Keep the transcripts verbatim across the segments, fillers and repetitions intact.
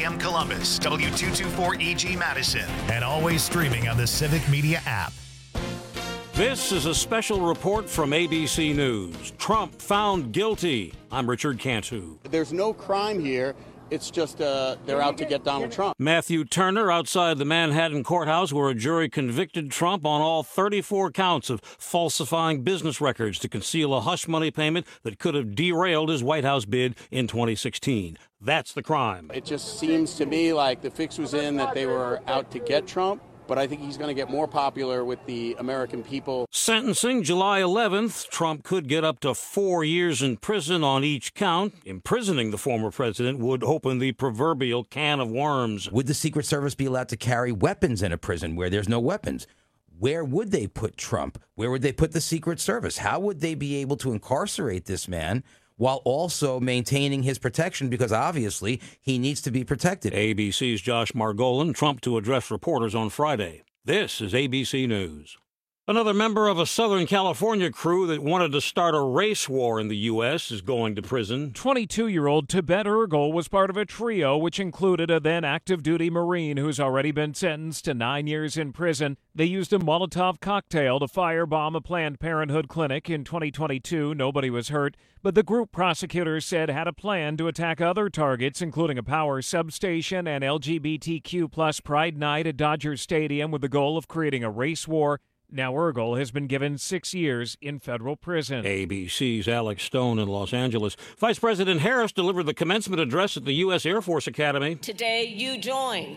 M Columbus, W two twenty-four E G Madison, and always streaming on the Civic Media app. This is a special report from A B C News. Trump found guilty. I'm Richard Cantu. There's no crime here. It's just uh, they're out to get Donald Trump. Matthew Turner outside the Manhattan courthouse where a jury convicted Trump on all thirty-four counts of falsifying business records to conceal a hush money payment that could have derailed his White House bid in twenty sixteen. That's the crime. It just seems to me like the fix was in that they were out to get Trump. But I think he's going to get more popular with the American people. Sentencing July eleventh. Trump could get up to four years in prison on each count. Imprisoning the former president would open the proverbial can of worms. Would the Secret Service be allowed to carry weapons in a prison where there's no weapons? Where would they put Trump? Where would they put the Secret Service? How would they be able to incarcerate this man while also maintaining his protection? Because obviously he needs to be protected. A B C's Josh Margolin, Trump to address reporters on Friday. This is A B C News. Another member of a Southern California crew that wanted to start a race war in the U S is going to prison. twenty-two-year-old Tibet Ergel was part of a trio which included a then active-duty Marine who's already been sentenced to nine years in prison. They used a Molotov cocktail to firebomb a Planned Parenthood clinic in twenty twenty-two. Nobody was hurt, but the group, prosecutors said, had a plan to attack other targets, including a power substation and L G B T Q plus Pride Night at Dodger Stadium, with the goal of creating a race war. Now Ergel has been given six years in federal prison. A B C's Alex Stone in Los Angeles. Vice President Harris delivered the commencement address at the U S Air Force Academy. Today you join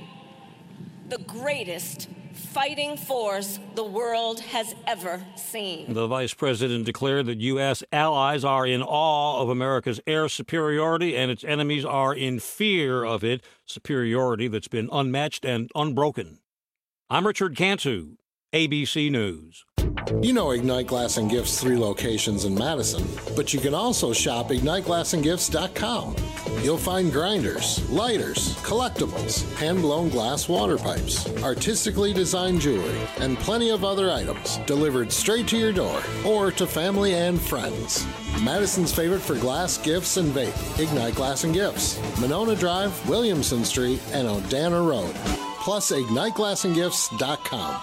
the greatest fighting force the world has ever seen. The vice president declared that U S allies are in awe of America's air superiority and its enemies are in fear of it, superiority that's been unmatched and unbroken. I'm Richard Cantu, A B C News. You know Ignite Glass and Gifts' three locations in Madison, but you can also shop ignite glass and gifts dot com. You'll find grinders, lighters, collectibles, hand-blown glass water pipes, artistically designed jewelry, and plenty of other items delivered straight to your door or to family and friends. Madison's favorite for glass, gifts, and vape, Ignite Glass and Gifts, Monona Drive, Williamson Street, and Odana Road. Plus ignite glass and gifts dot com.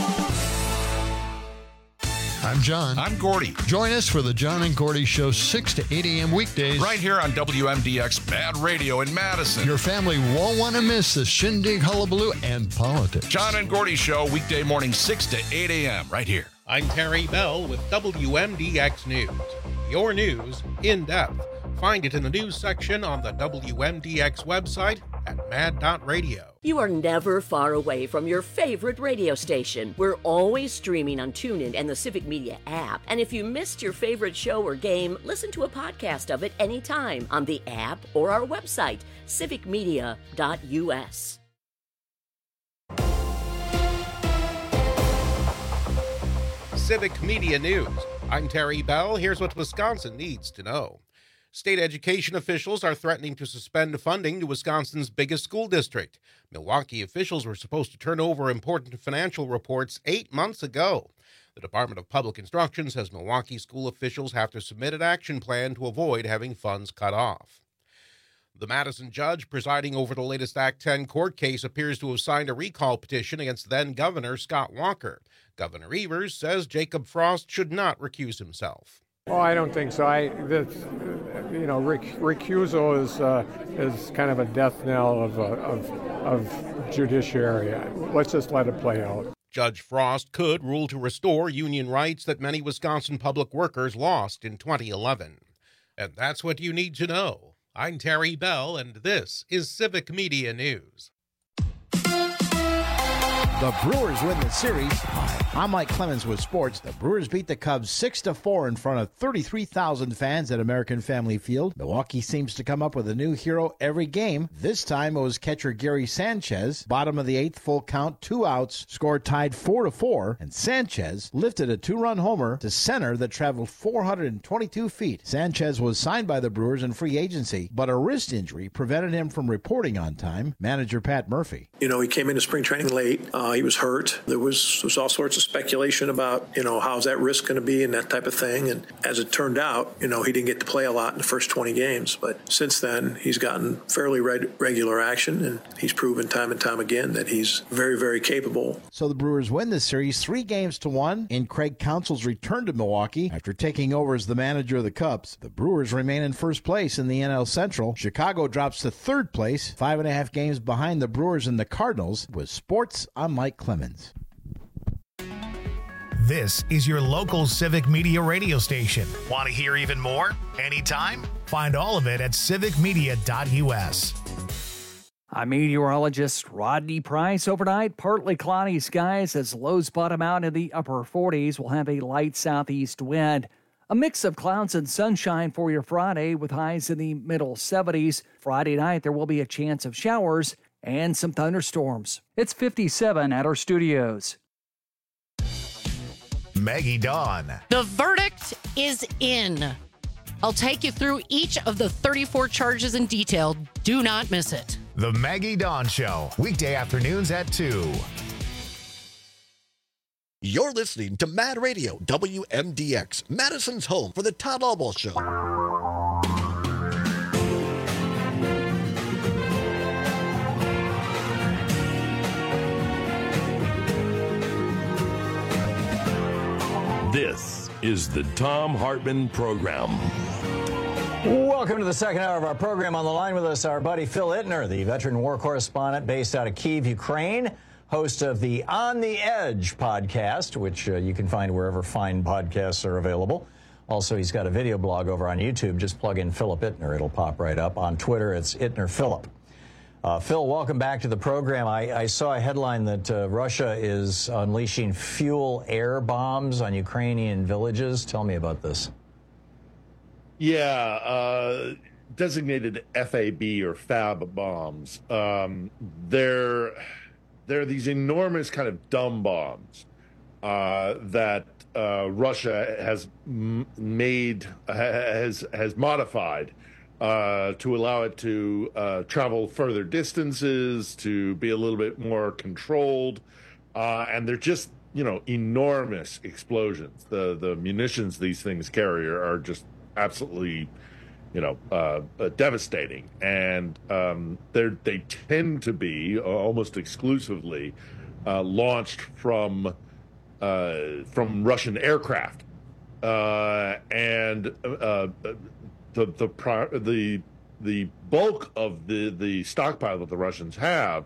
I'm John. I'm Gordy. Join us for the John and Gordy Show, six to eight a.m. weekdays. Right here on W M D X Bad Radio in Madison. Your family won't want to miss the shindig, hullabaloo, and politics. John and Gordy Show, weekday morning, six to eight a.m. right here. I'm Terry Bell with W M D X News. Your news in depth. Find it in the news section on the W M D X website at mad dot radio. You are never far away from your favorite radio station. We're always streaming on TuneIn and the Civic Media app. And if you missed your favorite show or game, listen to a podcast of it anytime on the app or our website, civic media dot u s. Civic Media News. I'm Terry Bell. Here's what Wisconsin needs to know. State education officials are threatening to suspend funding to Wisconsin's biggest school district. Milwaukee officials were supposed to turn over important financial reports eight months ago. The Department of Public Instruction says Milwaukee school officials have to submit an action plan to avoid having funds cut off. The Madison judge presiding over the latest Act ten court case appears to have signed a recall petition against then-Governor Scott Walker. Governor Evers says Jacob Frost should not recuse himself. Oh, I don't think so. I, this, you know, rec- recusal is uh, is kind of a death knell of, uh, of of judiciary. Let's just let it play out. Judge Frost could rule to restore union rights that many Wisconsin public workers lost in twenty eleven. And that's what you need to know. I'm Terry Bell, and this is Civic Media News. The Brewers win the series. Hi, I'm Mike Clemens with sports. The Brewers beat the Cubs six to four in front of thirty-three thousand fans at American Family Field. Milwaukee seems to come up with a new hero every game. This time it was catcher Gary Sanchez. Bottom of the eighth, full count, two outs, score tied four to four, and Sanchez lifted a two-run homer to center that traveled four hundred twenty-two feet. Sanchez was signed by the Brewers in free agency, but a wrist injury prevented him from reporting on time. Manager Pat Murphy. You know, he came into spring training late. Um, Uh, he was hurt. There was, there was all sorts of speculation about, you know, how's that risk going to be and that type of thing. And as it turned out, you know, he didn't get to play a lot in the first twenty games. But since then, he's gotten fairly reg- regular action, and he's proven time and time again that he's very, very capable. So the Brewers win this series three games to one in Craig Counsell's return to Milwaukee after taking over as the manager of the Cubs. The Brewers remain in first place in the N L Central. Chicago drops to third place, five and a half games behind the Brewers and the Cardinals. With sports, I'm Mike Clemens. This is your local Civic Media radio station. Want to hear even more? Anytime? Find all of it at civic media dot u s. I'm meteorologist Rodney Price. Overnight, partly cloudy skies as lows bottom out in the upper forties. We'll have a light southeast wind. A mix of clouds and sunshine for your Friday with highs in the middle seventies. Friday night, there will be a chance of showers and some thunderstorms. It's fifty-seven at our studios. Maggie Dawn. The verdict is in. I'll take you through each of the thirty-four charges in detail. Do not miss it. The Maggie Dawn Show, weekday afternoons at two. You're listening to Mad Radio, W M D X, Madison's home for the Todd Albaugh Show. This is the Thom Hartmann Program. Welcome to the second hour of our program. On the line with us, our buddy Phil Ittner, the veteran war correspondent based out of Kyiv, Ukraine, host of the On the Edge podcast, which uh, you can find wherever fine podcasts are available. Also, he's got a video blog over on YouTube. Just plug in Philip Ittner. It'll pop right up. On Twitter, it's Ittner Philip. Uh, Phil, welcome back to the program. I, I saw a headline that uh, Russia is unleashing fuel air bombs on Ukrainian villages. Tell me about this. Yeah, uh, designated F A B or FAB bombs. Um, they're, they're these enormous kind of dumb bombs uh, that uh, Russia has m- made, has, has modified Uh, to allow it to uh, travel further distances, to be a little bit more controlled. Uh, and they're just, you know, enormous explosions. The the munitions these things carry are, are just absolutely, you know, uh, uh, devastating. And um, they they tend to be uh, almost exclusively uh, launched from uh, from Russian aircraft. Uh, and uh, the the the the bulk of the the stockpile that the Russians have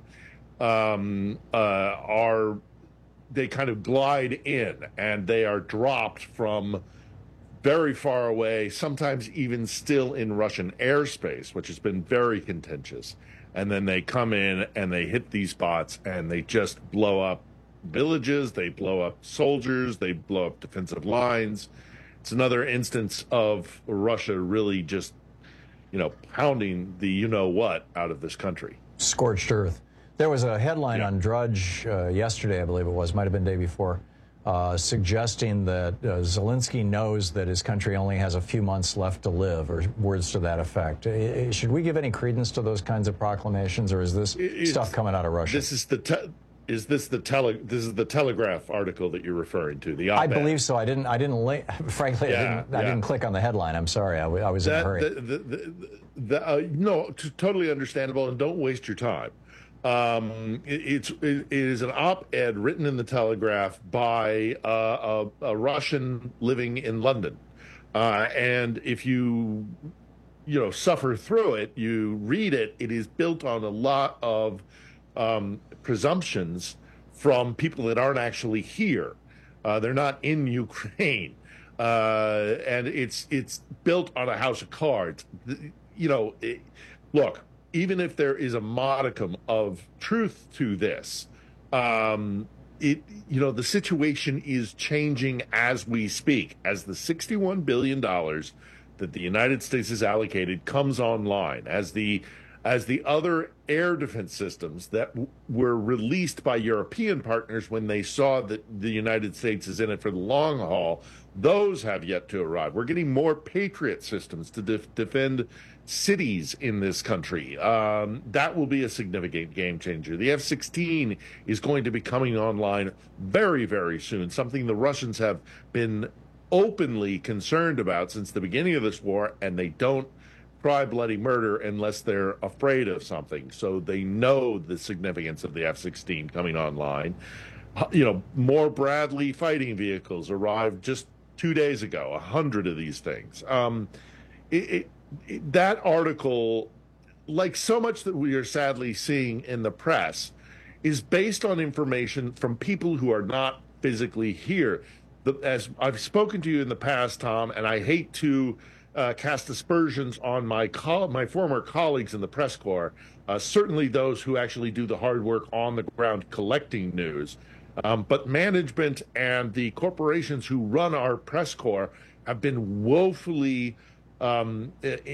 um, uh, are they kind of glide in, and they are dropped from very far away, sometimes even still in Russian airspace, which has been very contentious. And then they come in and they hit these spots and they just blow up villages, they blow up soldiers, they blow up defensive lines. It's another instance of Russia really just, you know, pounding the you-know-what out of this country. Scorched earth. There was a headline yeah. on Drudge uh, yesterday, I believe it was, might have been the day before, uh, suggesting that uh, Zelensky knows that his country only has a few months left to live, or words to that effect. Uh, should we give any credence to those kinds of proclamations, or is this it's, stuff coming out of Russia? This is the... Te- Is this the tele? This is the Telegraph article that you're referring to? The op-ed. I believe so. I didn't. I didn't. Li- frankly, yeah, I didn't. Yeah. I didn't click on the headline. I'm sorry. I, w- I was that, in a hurry. The, the, the, the, uh, no, t- totally understandable, and don't waste your time. Um, it, it's it, it is an op-ed written in the Telegraph by uh, a, a Russian living in London, uh, and if you you know suffer through it, you read it. It is built on a lot of Um, presumptions from people that aren't actually here. Uh, they're not in Ukraine, uh, and it's it's built on a house of cards. You know, it, look, even if there is a modicum of truth to this, um, it you know the situation is changing as we speak. As the sixty-one billion dollars that the United States has allocated comes online, as the as the other air defense systems that w- were released by European partners when they saw that the United States is in it for the long haul, those have yet to arrive. We're getting more Patriot systems to def- defend cities in this country. Um, that will be a significant game changer. The F sixteen is going to be coming online very, very soon, something the Russians have been openly concerned about since the beginning of this war, and they don't cry bloody murder unless they're afraid of something. So they know the significance of the F sixteen coming online. You know, more Bradley fighting vehicles arrived just two days ago, a hundred of these things. Um, it, it, it, that article, like so much that we are sadly seeing in the press, is based on information from people who are not physically here. The, as I've spoken to you in the past, Tom, and I hate to Uh, cast aspersions on my co- my former colleagues in the press corps, uh, certainly those who actually do the hard work on the ground collecting news. Um, but management and the corporations who run our press corps have been woefully, um,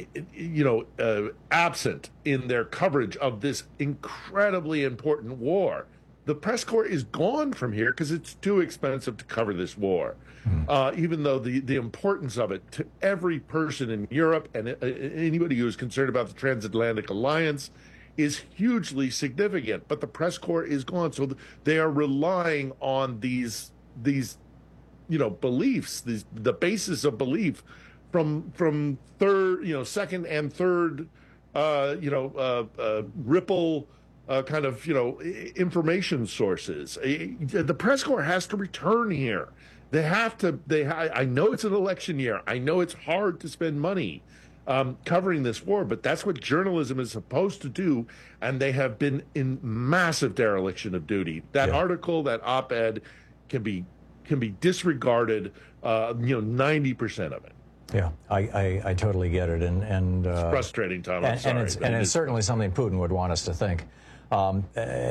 you know, uh, absent in their coverage of this incredibly important war. The press corps is gone from here because it's too expensive to cover this war. Uh, even though the, the importance of it to every person in Europe and uh, anybody who is concerned about the transatlantic alliance is hugely significant. But the press corps is gone, so they are relying on these these you know beliefs, these the basis of belief from from third, you know, second and third, uh, you know, uh, uh, ripple. Uh, kind of, you know, information sources. The press corps has to return here. They have to. They. I know it's an election year. I know it's hard to spend money um, covering this war, but that's what journalism is supposed to do. And they have been in massive dereliction of duty. That yeah. article, that op-ed, can be can be disregarded. Uh, you know, ninety percent of it. Yeah, I, I, I totally get it, and and uh, it's frustrating, Tom. I'm and, sorry, and it's and it it's certainly something Putin would want us to think. Um,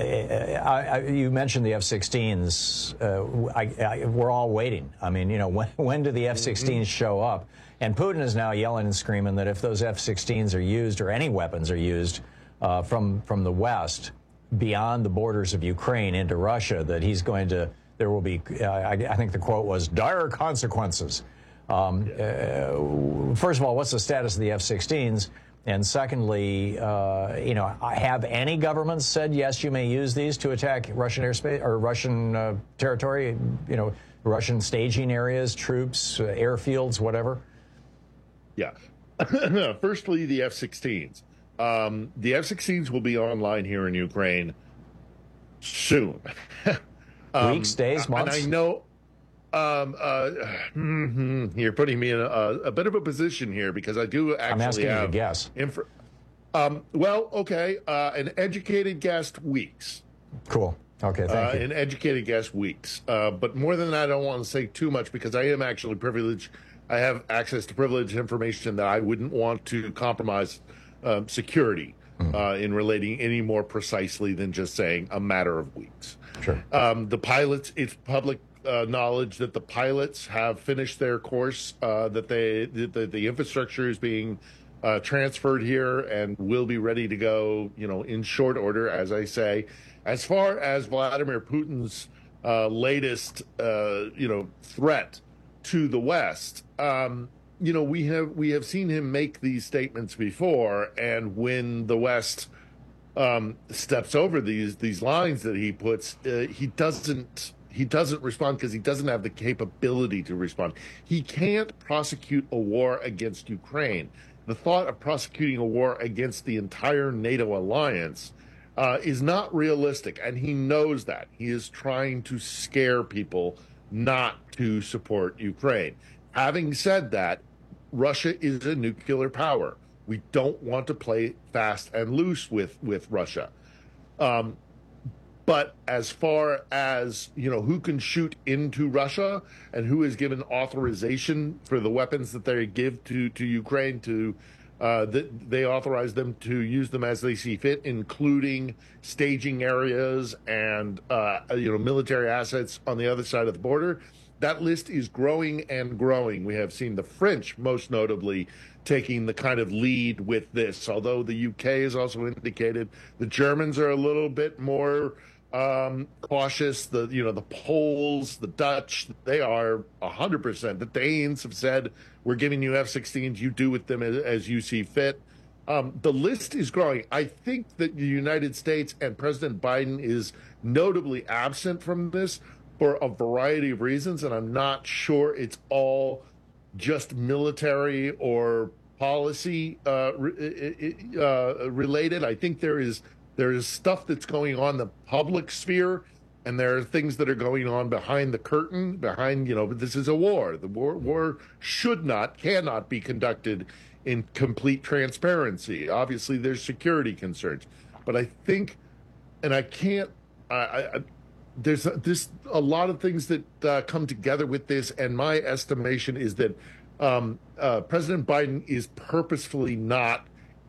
I, I, you mentioned the F sixteens. Uh, I, I, we're all waiting. I mean, you know, when, when do the F sixteens mm-hmm. show up? And Putin is now yelling and screaming that if those F sixteens are used, or any weapons are used uh, from from the West beyond the borders of Ukraine into Russia, that he's going to, there will be, uh, I, I think the quote was, dire consequences. Um, uh, first of all, what's the status of the F sixteens? And secondly, uh, you know, have any governments said, yes, you may use these to attack Russian airspace or Russian uh, territory, you know, Russian staging areas, troops, uh, airfields, whatever? Yeah. Firstly, the F sixteens. Um, the F sixteens will be online here in Ukraine soon. um, Weeks, days, months? And I know... Um, uh, mm-hmm. You're putting me in a, a bit of a position here because I do actually I'm asking have you to guess. Inf- um, well, okay, uh, an educated guess weeks. Cool. Okay, thank uh, you. An educated guess weeks. Uh, but more than that, I don't want to say too much because I am actually privileged. I have access to privileged information that I wouldn't want to compromise um, security mm. uh, in relating any more precisely than just saying a matter of weeks. Sure. Um, the pilots, it's public Uh, knowledge that the pilots have finished their course, uh, that they the, the infrastructure is being uh, transferred here and will be ready to go, you know, in short order, as I say. As far as Vladimir Putin's uh, latest, uh, you know, threat to the West, um, you know, we have we have seen him make these statements before, and when the West um, steps over these these lines that he puts, uh, he doesn't. He doesn't respond because he doesn't have the capability to respond. He can't prosecute a war against Ukraine. The thought of prosecuting a war against the entire NATO alliance uh, is not realistic, and he knows that. He is trying to scare people not to support Ukraine. Having said that, Russia is a nuclear power. We don't want to play fast and loose with, with Russia. Um, But as far as, you know, who can shoot into Russia and who is given authorization for the weapons that they give to, to Ukraine to, uh, that they authorize them to use them as they see fit, including staging areas and, uh, you know, military assets on the other side of the border, that list is growing and growing. We have seen the French, most notably, taking the kind of lead with this, although the U K has also indicated. The Germans are a little bit more um, cautious. The, you know, the Poles, the Dutch, they are one hundred percent. The Danes have said, we're giving you F sixteens, you do with them as, as you see fit. Um, the list is growing. I think that the United States and President Biden is notably absent from this for a variety of reasons, and I'm not sure it's all just military or policy uh, uh, related. I think there is there is stuff that's going on in the public sphere, and there are things that are going on behind the curtain, behind, you know, this is a war. The war, war should not, cannot be conducted in complete transparency. Obviously, there's security concerns. But I think, and I can't, I, I there's a, this a lot of things that uh, come together with this, and my estimation is that um, uh, President Biden is purposefully not.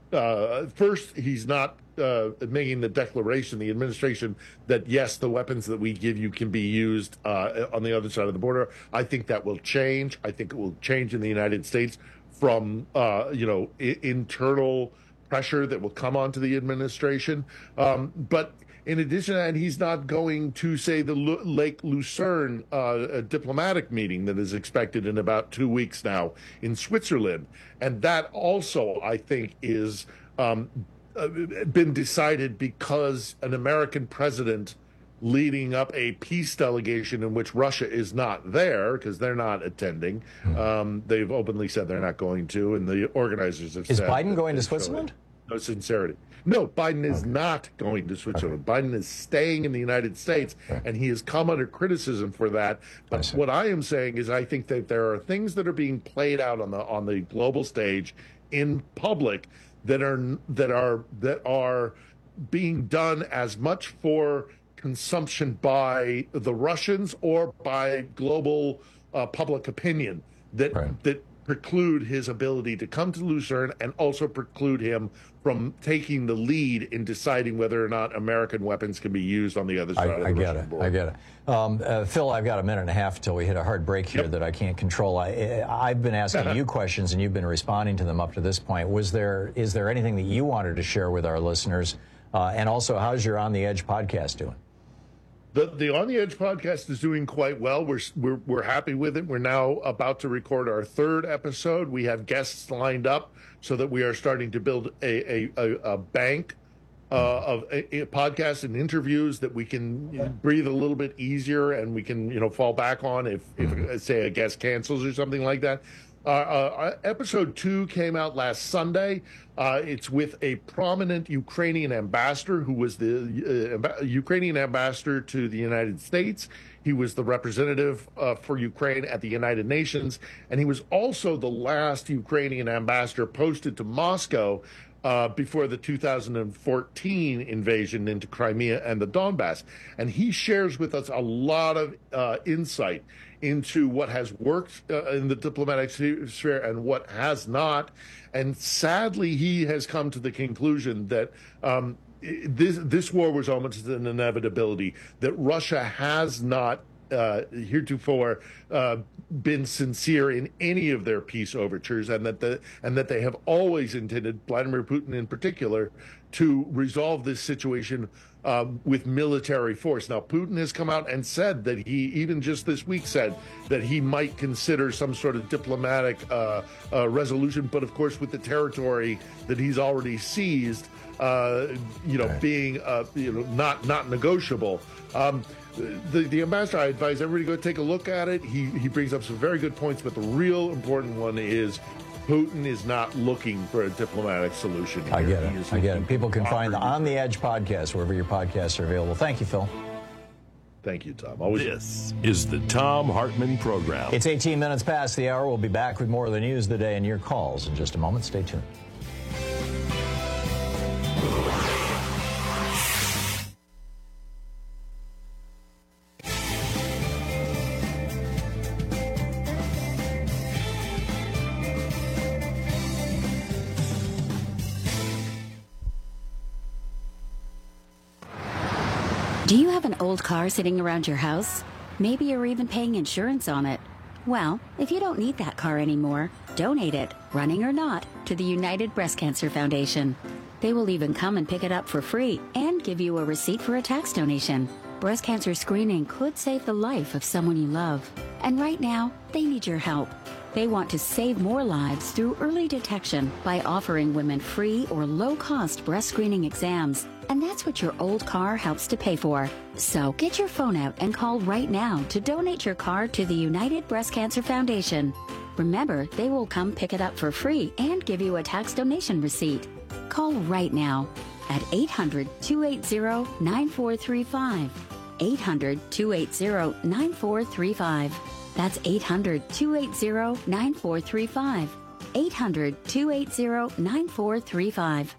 Uh, first, he's not uh, making the declaration, the administration, that yes, the weapons that we give you can be used uh, on the other side of the border. I think that will change. I think it will change in the United States from uh, you know I- internal pressure that will come onto the administration, um, but. In addition to that, he's not going to, say, the Lu- Lake Lucerne uh, a diplomatic meeting that is expected in about two weeks now in Switzerland. And that also, I think, is um, uh, been decided because an American president leading up a peace delegation in which Russia is not there because they're not attending. Um, they've openly said they're not going to, and the organizers have Is said... Is Biden going to Switzerland? No sincerity. No, Biden is not going to Switzerland. Okay. Biden is staying in the United States, okay. and he has come under criticism for that. But I what I am saying is I think that there are things that are being played out on the on the global stage in public that are that are that are being done as much for consumption by the Russians or by global uh, public opinion that right. that preclude his ability to come to Lucerne, and also preclude him from taking the lead in deciding whether or not American weapons can be used on the other side I, of the I get Russian it. border. I get it. Um, uh, Phil, I've got a minute and a half until we hit a hard break here yep. that I can't control. I, I've been asking you questions, and you've been responding to them up to this point. Was there is there anything that you wanted to share with our listeners? Uh, and also, how's your On the Edge podcast doing? The the On the Edge podcast is doing quite well. We're, we're we're happy with it. We're now about to record our third episode. We have guests lined up so that we are starting to build a a, a, a bank uh, of a, a podcasts and interviews that we can yeah. breathe a little bit easier, and we can you know fall back on if, if say a guest cancels or something like that. Uh, uh, episode two came out last Sunday. Uh, it's with a prominent Ukrainian ambassador who was the uh, Ukrainian ambassador to the United States. He was the representative uh, for Ukraine at the United Nations, and he was also the last Ukrainian ambassador posted to Moscow uh, before the two thousand fourteen invasion into Crimea and the Donbass. And he shares with us a lot of uh, insight into what has worked uh, in the diplomatic sphere and what has not. And sadly, he has come to the conclusion that um, this this war was almost an inevitability, that Russia has not uh, heretofore uh, been sincere in any of their peace overtures, and that the and that they have always intended, Vladimir Putin in particular, to resolve this situation Um, with military force. Now, Putin has come out and said that he, even just this week, said that he might consider some sort of diplomatic uh, uh, resolution. But of course, with the territory that he's already seized, uh, you know, right. being uh, you know not not negotiable. Um, the the ambassador, I advise everybody to go take a look at it. He he brings up some very good points, but the real important one is Putin is not looking for a diplomatic solution here. I get it. I get it. People can find the On the Edge podcast wherever your podcasts are available. Thank you, Phil. Thank you, Tom. Always. This is the Tom Hartman Program. It's eighteen minutes past the hour. We'll be back with more of the news of the day and your calls in just a moment. Stay tuned. Do you have an old car sitting around your house? Maybe you're even paying insurance on it. Well, if you don't need that car anymore, donate it, running or not, to the United Breast Cancer Foundation. They will even come and pick it up for free and give you a receipt for a tax donation. Breast cancer screening could save the life of someone you love. And right now, they need your help. They want to save more lives through early detection by offering women free or low-cost breast screening exams. And that's what your old car helps to pay for. So get your phone out and call right now to donate your car to the United Breast Cancer Foundation. Remember, they will come pick it up for free and give you a tax donation receipt. Call right now at eight hundred, two eight zero, nine four three five. eight hundred, two eight zero, nine four three five. That's eight hundred, two eight zero, nine four three five. eight hundred, two eight zero, nine four three five.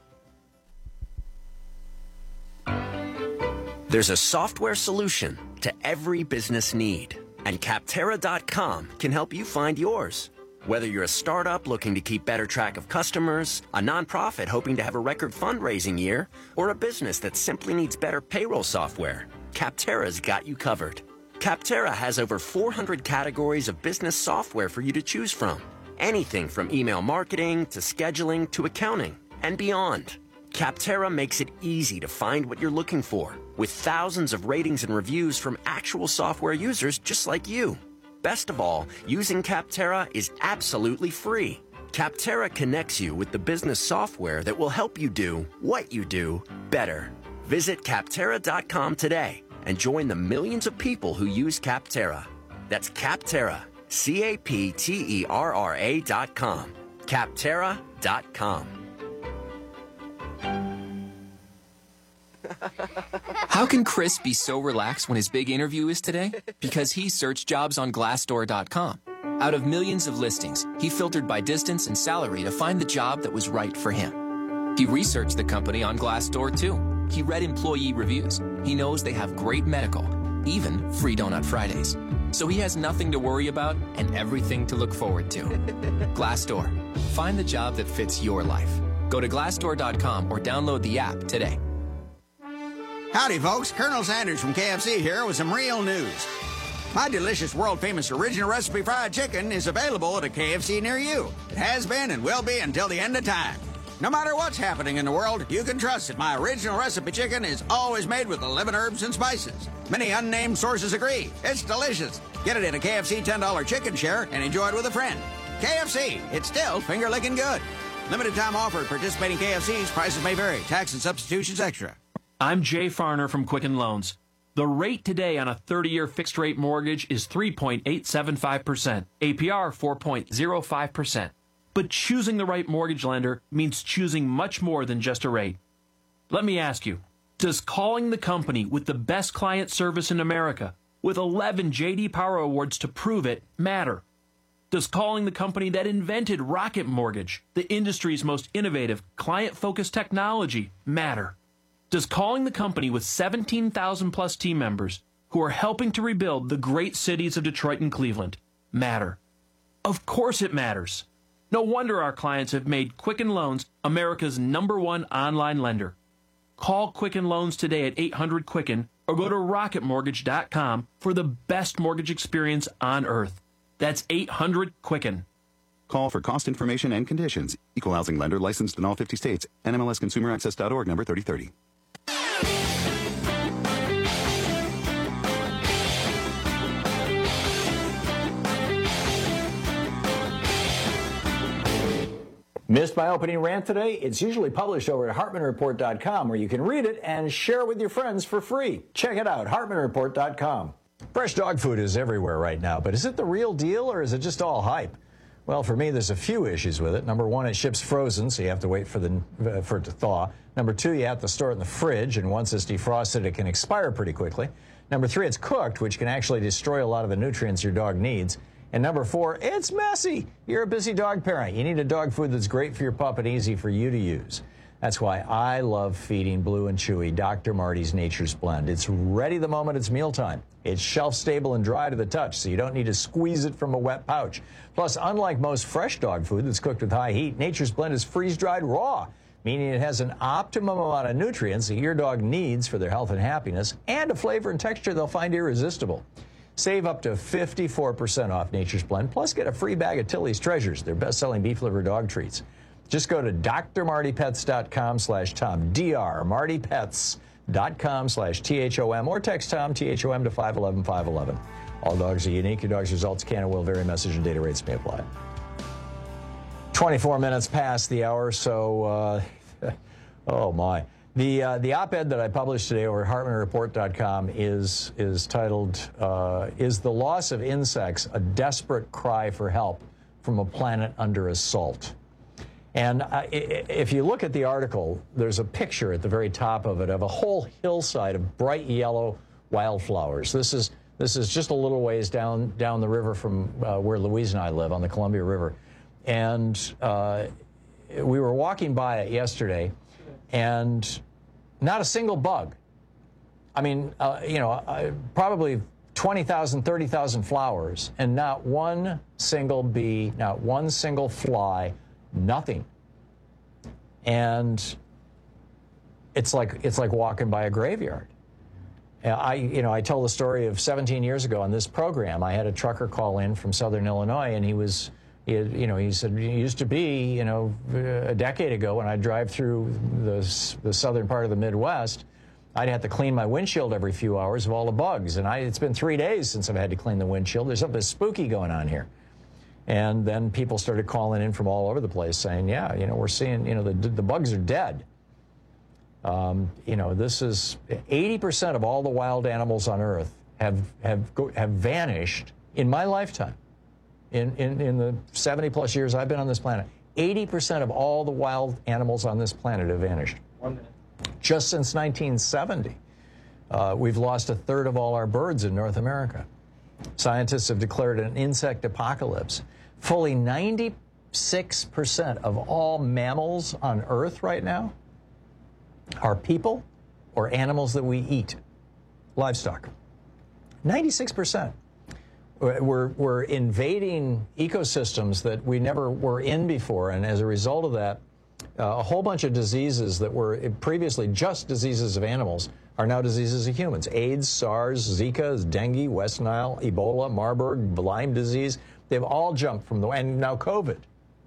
There's a software solution to every business need, and Capterra dot com can help you find yours. Whether you're a startup looking to keep better track of customers, a nonprofit hoping to have a record fundraising year, or a business that simply needs better payroll software, Capterra's got you covered. Capterra has over four hundred categories of business software for you to choose from. Anything from email marketing to scheduling to accounting and beyond. Capterra makes it easy to find what you're looking for, with thousands of ratings and reviews from actual software users just like you. Best of all, using Capterra is absolutely free. Capterra connects you with the business software that will help you do what you do better. Visit Capterra dot com today and join the millions of people who use Capterra. That's Capterra, C A P T E R R A dot com. Capterra dot com. How can Chris be so relaxed when his big interview is today? Because he searched jobs on Glassdoor dot com. Out of millions of listings, he filtered by distance and salary to find the job that was right for him. He researched the company on Glassdoor too. He read employee reviews. He knows they have great medical, even free Donut Fridays. So he has nothing to worry about and everything to look forward to. Glassdoor. Find the job that fits your life. Go to Glassdoor dot com or download the app today. Howdy, folks. Colonel Sanders from K F C here with some real news. My delicious, world-famous original recipe fried chicken is available at a K F C near you. It has been and will be until the end of time. No matter what's happening in the world, you can trust that my original recipe chicken is always made with eleven herbs and spices. Many unnamed sources agree. It's delicious. Get it at a K F C ten dollar chicken share and enjoy it with a friend. K F C, it's still finger-licking good. Limited time offer at participating K F Cs. Prices may vary. Tax and substitutions extra. I'm Jay Farner from Quicken Loans. The rate today on a thirty-year fixed-rate mortgage is three point eight seven five percent, A P R four point zero five percent. But choosing the right mortgage lender means choosing much more than just a rate. Let me ask you, does calling the company with the best client service in America, with eleven J D Power Awards to prove it, matter? Does calling the company that invented Rocket Mortgage, the industry's most innovative, client-focused technology, matter? Does calling the company with seventeen thousand plus team members who are helping to rebuild the great cities of Detroit and Cleveland matter? Of course it matters. No wonder our clients have made Quicken Loans America's number one online lender. Call Quicken Loans today at eight hundred Quicken or go to rocket mortgage dot com for the best mortgage experience on earth. That's eight hundred Quicken. Call for cost information and conditions. Equal housing lender licensed in all fifty states. N M L S consumer access dot org number thirty thirty. Missed my opening rant today? It's usually published over at Hartman Report dot com, where you can read it and share it with your friends for free. Check it out, Hartman Report dot com. Fresh dog food is everywhere right now, but is it the real deal or is it just all hype? Well, for me, there's a few issues with it. Number one, it ships frozen, so you have to wait for, the, uh, for it to thaw. Number two, you have to store it in the fridge, and once it's defrosted, it can expire pretty quickly. Number three, it's cooked, which can actually destroy a lot of the nutrients your dog needs. And number four, it's messy. You're a busy dog parent. You need a dog food that's great for your pup and easy for you to use. That's why I love feeding Blue and Chewy Doctor Marty's Nature's Blend. It's ready the moment it's mealtime. It's shelf-stable and dry to the touch, so you don't need to squeeze it from a wet pouch. Plus, unlike most fresh dog food that's cooked with high heat, Nature's Blend is freeze-dried raw, meaning it has an optimum amount of nutrients that your dog needs for their health and happiness, and a flavor and texture they'll find irresistible. Save up to fifty-four percent off Nature's Blend, plus get a free bag of Tilly's Treasures, their best-selling beef liver dog treats. Just go to d r marty pets dot com slash Tom, D R marty pets dot com slash T H O M, or text Tom, T H O M, to five one one, five one one. All dogs are unique. Your dog's results can and will vary. Message and data rates may apply. twenty-four minutes past the hour, so, uh, oh my. The, uh, the op-ed that I published today over at hartman report dot com is, is titled, uh, Is the Loss of Insects a Desperate Cry for Help from a Planet Under Assault? And uh, if you look at the article, there's a picture at the very top of it of a whole hillside of bright yellow wildflowers. This is, this is just a little ways down, down the river from uh, where Louise and I live, on the Columbia River. And uh, we were walking by it yesterday, and not a single bug. I mean, uh, you know, uh, probably twenty thousand, thirty thousand flowers, and not one single bee, not one single fly, nothing. And it's like, it's like walking by a graveyard. I, you know, I tell the story of seventeen years ago on this program. I had a trucker call in from Southern Illinois, and he was, he had, you know, he said, it used to be, you know, a decade ago when I'd drive through the, the southern part of the Midwest, I'd have to clean my windshield every few hours of all the bugs. And I, it's been three days since I've had to clean the windshield. There's something spooky going on here. And then people started calling in from all over the place saying, yeah, you know, we're seeing, you know, the, the bugs are dead. Um, you know, this is eighty percent of all the wild animals on Earth have, have, have vanished in my lifetime. In, in, in the seventy plus years I've been on this planet, eighty percent of all the wild animals on this planet have vanished. One minute. Just since nineteen seventy. Uh, we've lost a third of all our birds in North America. Scientists have declared an insect apocalypse. Fully ninety-six percent of all mammals on Earth right now are people or animals that we eat, livestock. ninety-six percent. We're, we're invading ecosystems that we never were in before, and as a result of that, uh, a whole bunch of diseases that were previously just diseases of animals are now diseases of humans. AIDS, SARS, Zika, dengue, West Nile, Ebola, Marburg, Lyme disease, they've all jumped from the, and now COVID.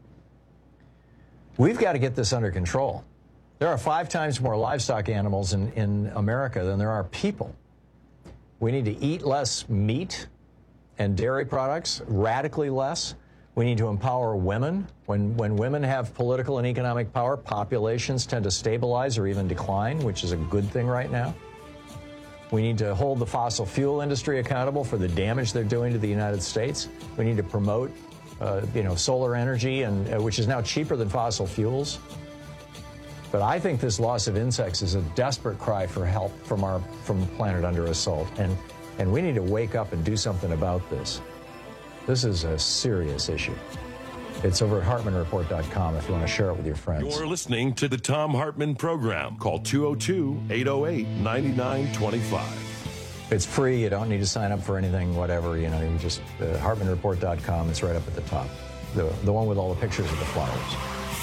We've got to get this under control. There are five times more livestock animals in, in America than there are people. We need to eat less meat and dairy products, radically less. We need to empower women. When, when women have political and economic power, populations tend to stabilize or even decline, which is a good thing right now. We need to hold the fossil fuel industry accountable for the damage they're doing to the United States. We need to promote, uh, you know, solar energy, and uh, which is now cheaper than fossil fuels. But I think this loss of insects is a desperate cry for help from our from the planet under assault, and and we need to wake up and do something about this. This is a serious issue. It's over at hartman report dot com if you want to share it with your friends. You're listening to the Tom Hartman Program. Call two oh two, eight oh eight, nine nine two five. It's free. You don't need to sign up for anything, whatever. You know, you just, uh, hartman report dot com. It's right up at the top. The, the one with all the pictures of the flowers.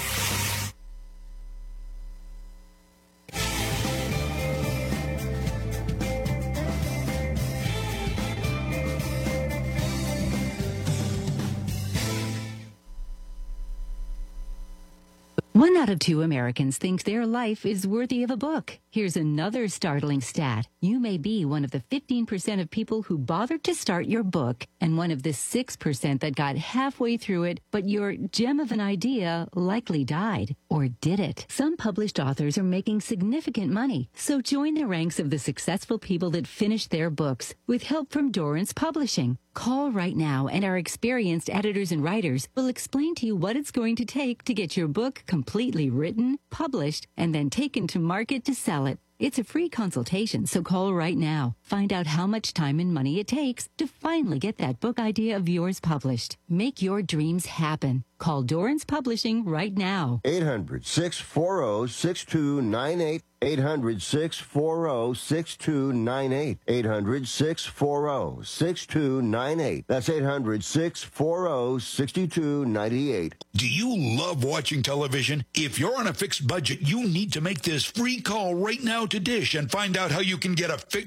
One out of two Americans think their life is worthy of a book. Here's another startling stat. You may be one of the fifteen percent of people who bothered to start your book, and one of the six percent that got halfway through it, but your gem of an idea likely died. Or did it? Some published authors are making significant money, so join the ranks of the successful people that finished their books with help from Dorrance Publishing. Call right now, and our experienced editors and writers will explain to you what it's going to take to get your book completely written, published, and then taken to market to sell it. It's a free consultation, so call right now. Find out how much time and money it takes to finally get that book idea of yours published. Make your dreams happen. Call Dorrance Publishing right now. eight hundred, six four zero, six two nine eight. eight hundred, six four zero, six two nine eight. eight hundred, six four zero, six two nine eight. That's eight hundred, six four zero, six two nine eight. Do you love watching television? If you're on a fixed budget, you need to make this free call right now to Dish and find out how you can get a fixed monthly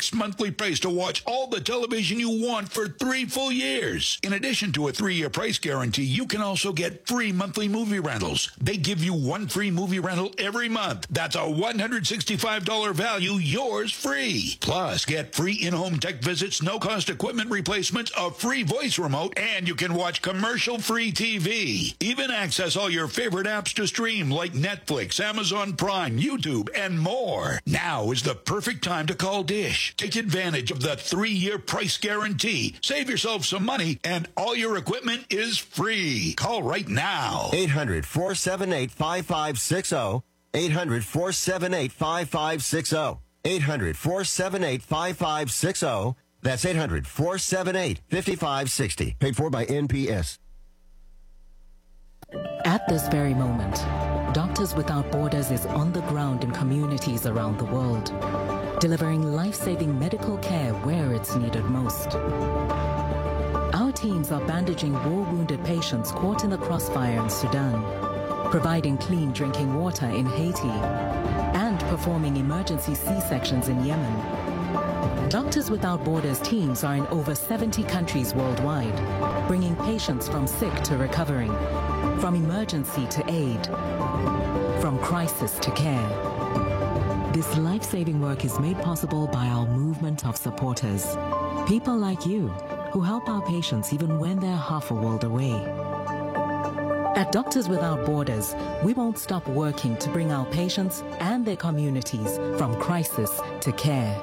monthly price to watch all the television you want for three full years. In addition to a three-year price guarantee, you can also get free monthly movie rentals. They give you one free movie rental every month. That's a one hundred sixty-five dollars value, yours free. Plus, get free in-home tech visits, no-cost equipment replacements, a free voice remote, and you can watch commercial-free T V. Even access all your favorite apps to stream like Netflix, Amazon Prime, YouTube, and more. Now is the perfect time to call Dish. Take advantage of the three-year price guarantee. Save yourself some money, and all your equipment is free. Call right now. eight hundred, four seven eight, five five six zero. eight hundred, four seven eight, five five six zero. eight hundred, four seven eight, five five six zero. That's eight hundred, four seven eight, five five six zero. Paid for by N P S. At this very moment, Doctors Without Borders is on the ground in communities around the world, delivering life-saving medical care where it's needed most. Our teams are bandaging war-wounded patients caught in the crossfire in Sudan, providing clean drinking water in Haiti, and performing emergency C-sections in Yemen. Doctors Without Borders teams are in over seventy countries worldwide, bringing patients from sick to recovering, from emergency to aid, from crisis to care. This life-saving work is made possible by our movement of supporters, people like you who help our patients even when they're half a world away. At Doctors Without Borders, we won't stop working to bring our patients and their communities from crisis to care.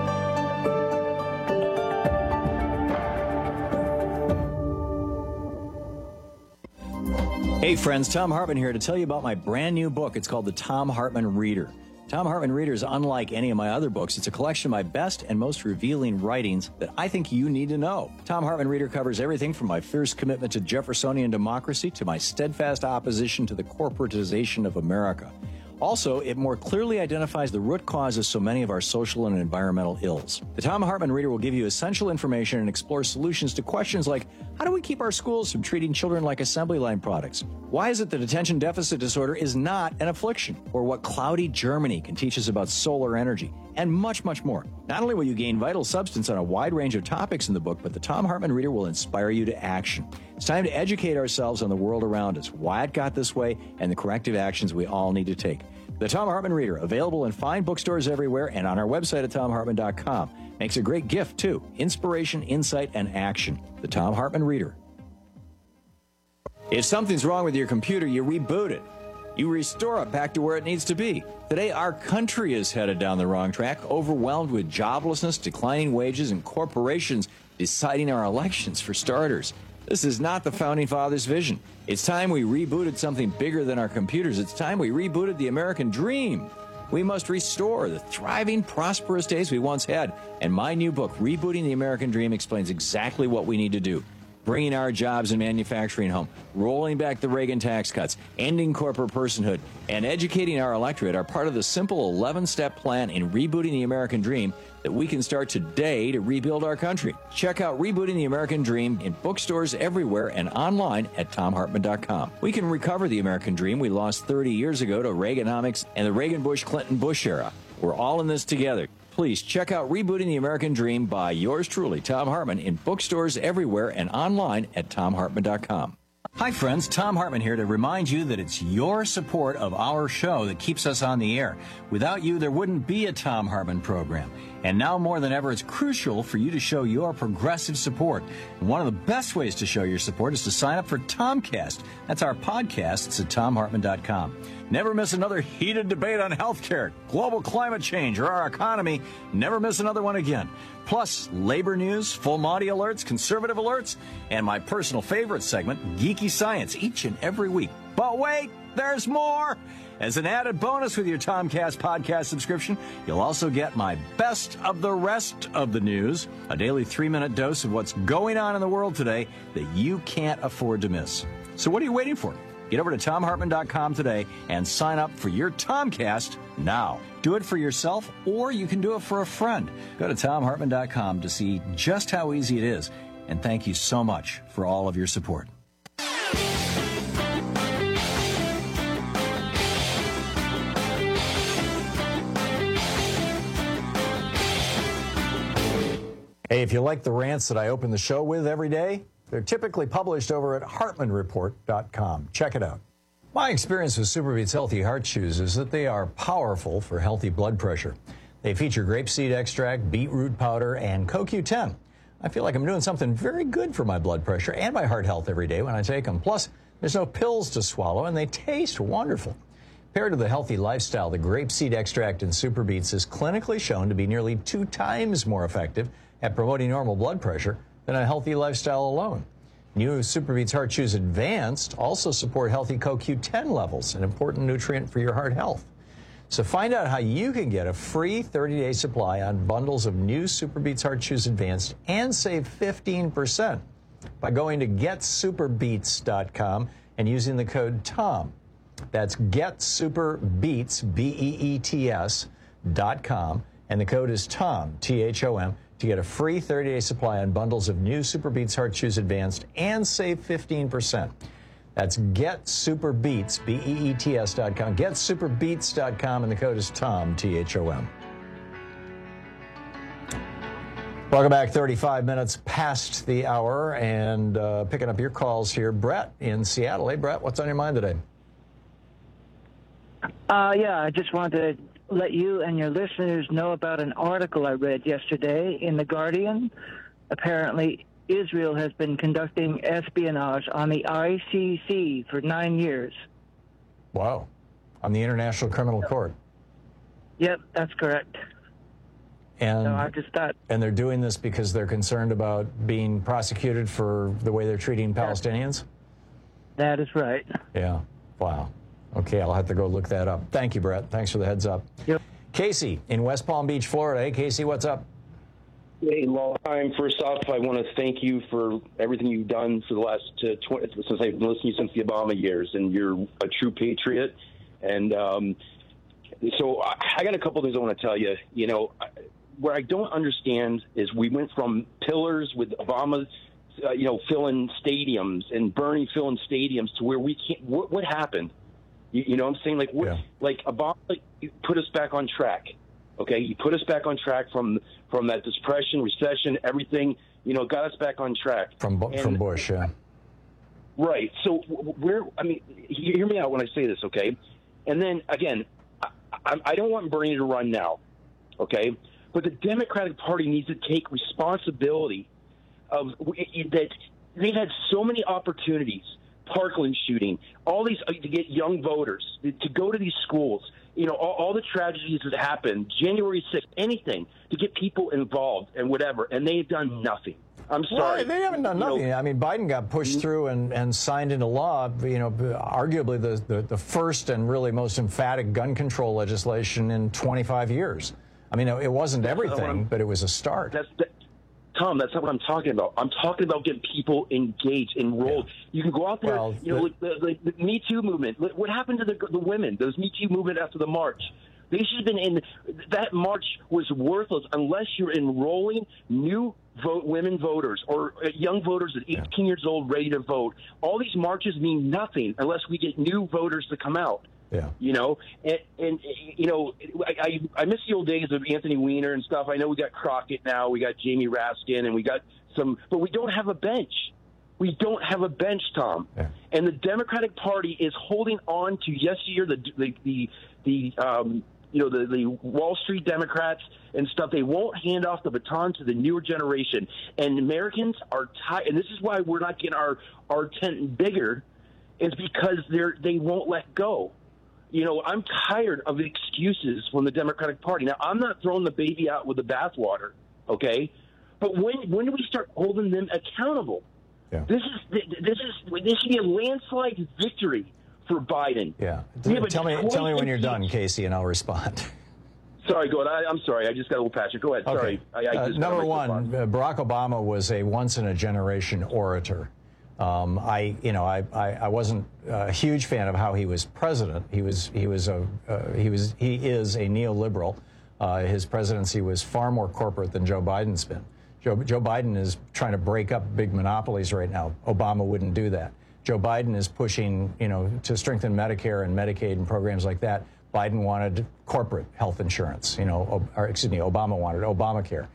Hey friends, Tom Hartman here to tell you about my brand new book. It's called The Tom Hartman Reader. Tom Hartman Reader is unlike any of my other books. It's a collection of my best and most revealing writings that I think you need to know. Tom Hartman Reader covers everything from my fierce commitment to Jeffersonian democracy to my steadfast opposition to the corporatization of America. Also, it more clearly identifies the root cause of so many of our social and environmental ills. The Tom Hartman Reader will give you essential information and explore solutions to questions like, how do we keep our schools from treating children like assembly line products? Why is it that attention deficit disorder is not an affliction? Or what cloudy Germany can teach us about solar energy? And much, much more. Not only will you gain vital substance on a wide range of topics in the book, but the Tom Hartman Reader will inspire you to action. It's time to educate ourselves on the world around us, why it got this way, and the corrective actions we all need to take. The Tom Hartman Reader, available in fine bookstores everywhere and on our website at tom hartman dot com. Makes a great gift, too. Inspiration, insight, and action. The Tom Hartman Reader. If something's wrong with your computer, you reboot it. You restore it back to where it needs to be. Today, our country is headed down the wrong track, overwhelmed with joblessness, declining wages, and corporations deciding our elections, for starters. This is not the Founding Fathers' vision. It's time we rebooted something bigger than our computers. It's time we rebooted the American dream. We must restore the thriving, prosperous days we once had. And my new book, Rebooting the American Dream, explains exactly what we need to do. Bringing our jobs and manufacturing home, rolling back the Reagan tax cuts, ending corporate personhood, and educating our electorate are part of the simple eleven-step plan in rebooting the American dream that we can start today to rebuild our country. Check out Rebooting the American Dream in bookstores everywhere and online at tom hartman dot com. We can recover the American dream we lost thirty years ago to Reaganomics and the Reagan-Bush-Clinton-Bush era. We're all in this together. Please check out Rebooting the American Dream by yours truly, Tom Hartman, in bookstores everywhere and online at tom hartman dot com. Hi friends, Tom Hartman here to remind you that it's your support of our show that keeps us on the air. Without you, there wouldn't be a Tom Hartman program. And now more than ever, it's crucial for you to show your progressive support. And one of the best ways to show your support is to sign up for Tomcast. That's our podcast. It's at tom hartman dot com. Never miss another heated debate on healthcare, global climate change, or our economy. Never miss another one again. Plus, labor news, full Monty alerts, conservative alerts, and my personal favorite segment, Geeky Science, each and every week. But wait, there's more! As an added bonus with your Tomcast podcast subscription, you'll also get my best of the rest of the news, a daily three-minute dose of what's going on in the world today that you can't afford to miss. So what are you waiting for? Get over to tom hartman dot com today and sign up for your Tomcast now. Do it for yourself, or you can do it for a friend. Go to tom hartman dot com to see just how easy it is. And thank you so much for all of your support. Hey, if you like the rants that I open the show with every day, they're typically published over at Hartman Report dot com. Check it out. My experience with SuperBeets Healthy Heart Chews is that they are powerful for healthy blood pressure. They feature grapeseed extract, beetroot powder, and C O Q ten. I feel like I'm doing something very good for my blood pressure and my heart health every day when I take them. Plus, there's no pills to swallow, and they taste wonderful. Paired with a healthy lifestyle, the grapeseed extract in SuperBeets is clinically shown to be nearly two times more effective at promoting normal blood pressure than a healthy lifestyle alone. New SuperBeets Heart Chews Advanced also support healthy C O Q ten levels, an important nutrient for your heart health. So find out how you can get a free thirty-day supply on bundles of new SuperBeets Heart Chews Advanced and save fifteen percent by going to get super beets dot com and using the code TOM. That's GetSuperBeets, B E E T S, dot com, and the code is TOM, T H O M, to get a free thirty-day supply on bundles of new SuperBeets Heart Chews Advanced and save fifteen percent. That's GetSuperBeets, B E E T S dot com, Get Super Beets dot com, and the code is TOM, T H O M. Welcome back, thirty-five minutes past the hour, and uh, picking up your calls here. Brett in Seattle. Hey, Brett, what's on your mind today? Uh, yeah, I just wanted to let you and your listeners know about an article I read yesterday in The Guardian. Apparently, Israel has been conducting espionage on the I C C for nine years. Wow. On the International Criminal Court. Yep, that's correct. And, so I just thought, and they're doing this because they're concerned about being prosecuted for the way they're treating Palestinians? That is right. Yeah. Wow. Okay, I'll have to go look that up. Thank you, Brett. Thanks for the heads up. Yep. Casey in West Palm Beach, Florida. Hey, Casey, what's up? Hey, long time. First off, I want to thank you for everything you've done for the last uh, twenty, since I've been listening to you since the Obama years, and you're a true patriot. And um, so I, I got a couple things I want to tell you. You know, where I don't understand is we went from pillars with Obama, uh, you know, filling stadiums and Bernie filling stadiums to where we can't. What, what happened? You, you know what I'm saying? Like, what, yeah. like Obama put us back on track. Okay, he put us back on track from from that depression, recession, everything. You know, got us back on track. From and, from Bush, yeah. Right. So where? I mean, hear me out when I say this, okay? And then again, I, I don't want Bernie to run now, okay? But the Democratic Party needs to take responsibility of that. They've had so many opportunities. Parkland shooting, all these to get young voters to go to these schools. You know, all, all the tragedies that happened, January sixth, anything to get people involved and whatever, and they've done nothing. I'm sorry. Well, they haven't done nothing. You know, I mean, Biden got pushed through and, and signed into law, you know, arguably the, the, the first and really most emphatic gun control legislation in twenty-five years. I mean, it wasn't everything, but it was a start. That's that, Tom, that's not what I'm talking about. I'm talking about getting people engaged, enrolled. Yeah. You can go out there, well, you know, like the, the, the Me Too movement. What happened to the, the women, those Me Too movement after the march? They should have been in, that march was worthless unless you're enrolling new vote, women voters or young voters at eighteen yeah. years old ready to vote. All these marches mean nothing unless we get new voters to come out. Yeah. You know, and, and you know, I, I I miss the old days of Anthony Weiner and stuff. I know we got Crockett now, we got Jamie Raskin, and we got some, but we don't have a bench. We don't have a bench, Tom. Yeah. And the Democratic Party is holding on to yesteryear the the the, the um, you know the, the Wall Street Democrats and stuff. They won't hand off the baton to the newer generation. And Americans are tired. And this is why we're not getting our our tent bigger, is because they're they won't let go. You know, I'm tired of the excuses from the Democratic Party. Now, I'm not throwing the baby out with the bathwater, okay? But when when do we start holding them accountable? Yeah. This is this is this should be a landslide victory for Biden. Yeah. Tell me tell me when you're done, Casey, and I'll respond. Sorry, go ahead. I, I'm sorry. I just got a little passionate. Go ahead. Okay. Sorry. I, I uh, just number one, uh, Barack Obama was a once-in-a-generation orator. Um, I, you know, I, I, I wasn't a huge fan of how he was president. He was, he was a, uh, he was, he is a neoliberal. Uh, his presidency was far more corporate than Joe Biden's been. Joe, Joe Biden is trying to break up big monopolies right now. Obama wouldn't do that. Joe Biden is pushing, you know, to strengthen Medicare and Medicaid and programs like that. Biden wanted corporate health insurance, you know, or excuse me, Obama wanted Obamacare.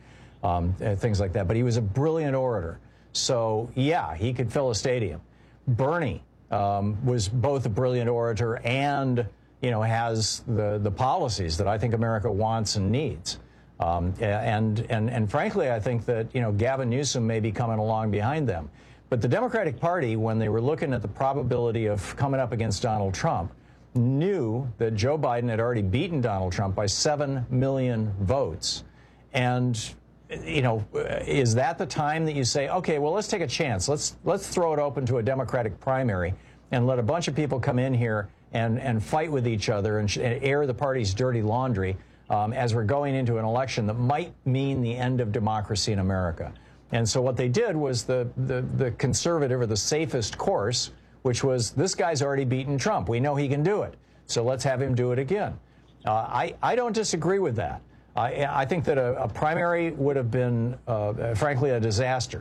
um, things like that. But he was a brilliant orator. So, yeah, he could fill a stadium. Bernie um, was both a brilliant orator and, you know, has the, the policies that I think America wants and needs. Um, and, and, and frankly, I think that, you know, Gavin Newsom may be coming along behind them. But the Democratic Party, when they were looking at the probability of coming up against Donald Trump, knew that Joe Biden had already beaten Donald Trump by seven million votes. And, you know, is that the time that you say, okay, well, let's take a chance. Let's let's throw it open to a Democratic primary and let a bunch of people come in here and, and fight with each other and, and air the party's dirty laundry um, as we're going into an election that might mean the end of democracy in America. And so what they did was the, the, the conservative or the safest course, which was this guy's already beaten Trump. We know he can do it. So let's have him do it again. Uh, I, I don't disagree with that. I, I think that a, a primary would have been, uh, frankly, a disaster.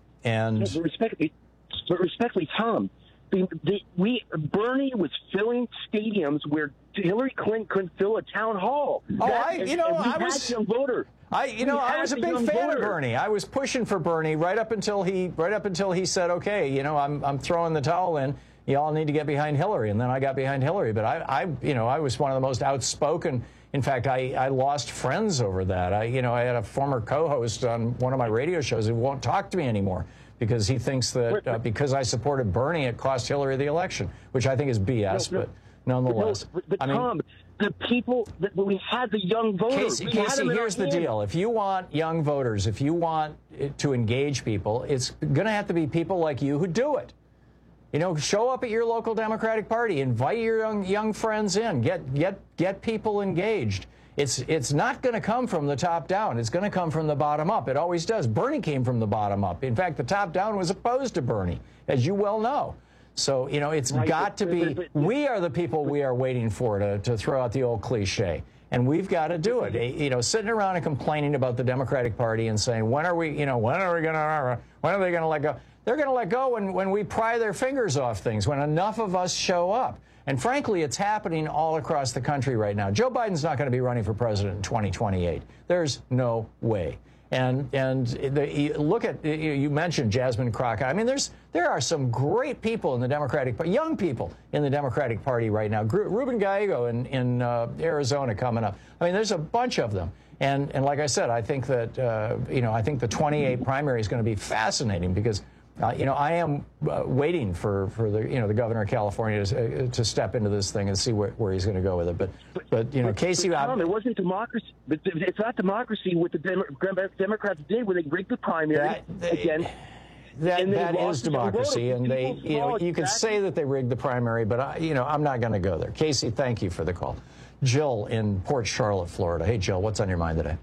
And no, but respectfully, but respectfully, Tom, the, the, we Bernie was filling stadiums where Hillary Clinton couldn't fill a town hall. Oh, that, I, you know, I was young voter. I, you know, I was a big fan of Bernie. I was pushing for Bernie right up until he, right up until he said, "Okay, you know, I'm, I'm throwing the towel in. Y'all need to get behind Hillary." And then I got behind Hillary. But I, I, you know, I was one of the most outspoken. In fact, I, I lost friends over that. I, you know, I had a former co-host on one of my radio shows who won't talk to me anymore because he thinks that uh, because I supported Bernie, it cost Hillary the election, which I think is B S. No, no, but nonetheless, but, no, but, but I mean, Tom, the people that we had the young voters. Casey, Casey here's the deal. If you want young voters, if you want it to engage people, it's going to have to be people like you who do it. You know, show up at your local Democratic Party, invite your young, young friends in, get get get people engaged. It's it's not going to come from the top down. It's going to come from the bottom up. It always does. Bernie came from the bottom up. In fact, the top down was opposed to Bernie, as you well know. So, you know, it's right, got but, to be, but, but, we are the people we are waiting for to, to throw out the old cliche. And we've got to do it. You know, sitting around and complaining about the Democratic Party and saying, when are we, you know, when are we going to, when are they going to let go? They're going to let go when, when we pry their fingers off things, when enough of us show up. And frankly, it's happening all across the country right now. Joe Biden's not going to be running for president in twenty twenty-eight. There's no way. And and the, look at, you mentioned Jasmine Crockett. I mean, there's there are some great people in the Democratic Party, young people in the Democratic Party right now. Ruben Gallego in, in uh, Arizona coming up. I mean, there's a bunch of them. And and like I said, I think that, uh, you know, I think the twenty-eight primary is going to be fascinating because, uh, you know, I am uh, waiting for, for the, you know, the governor of California to, uh, to step into this thing and see where, where he's going to go with it. But, but you know, but, Casey... But Tom, it wasn't democracy. But it's not democracy what the Dem Democrats did when they rigged the primary that, they, again. That, that is democracy, and they, you know, you can say that they rigged the primary, but, I, you know, I'm not going to go there. Casey, thank you for the call. Jill in Port Charlotte, Florida. Hey, Jill, what's on your mind today?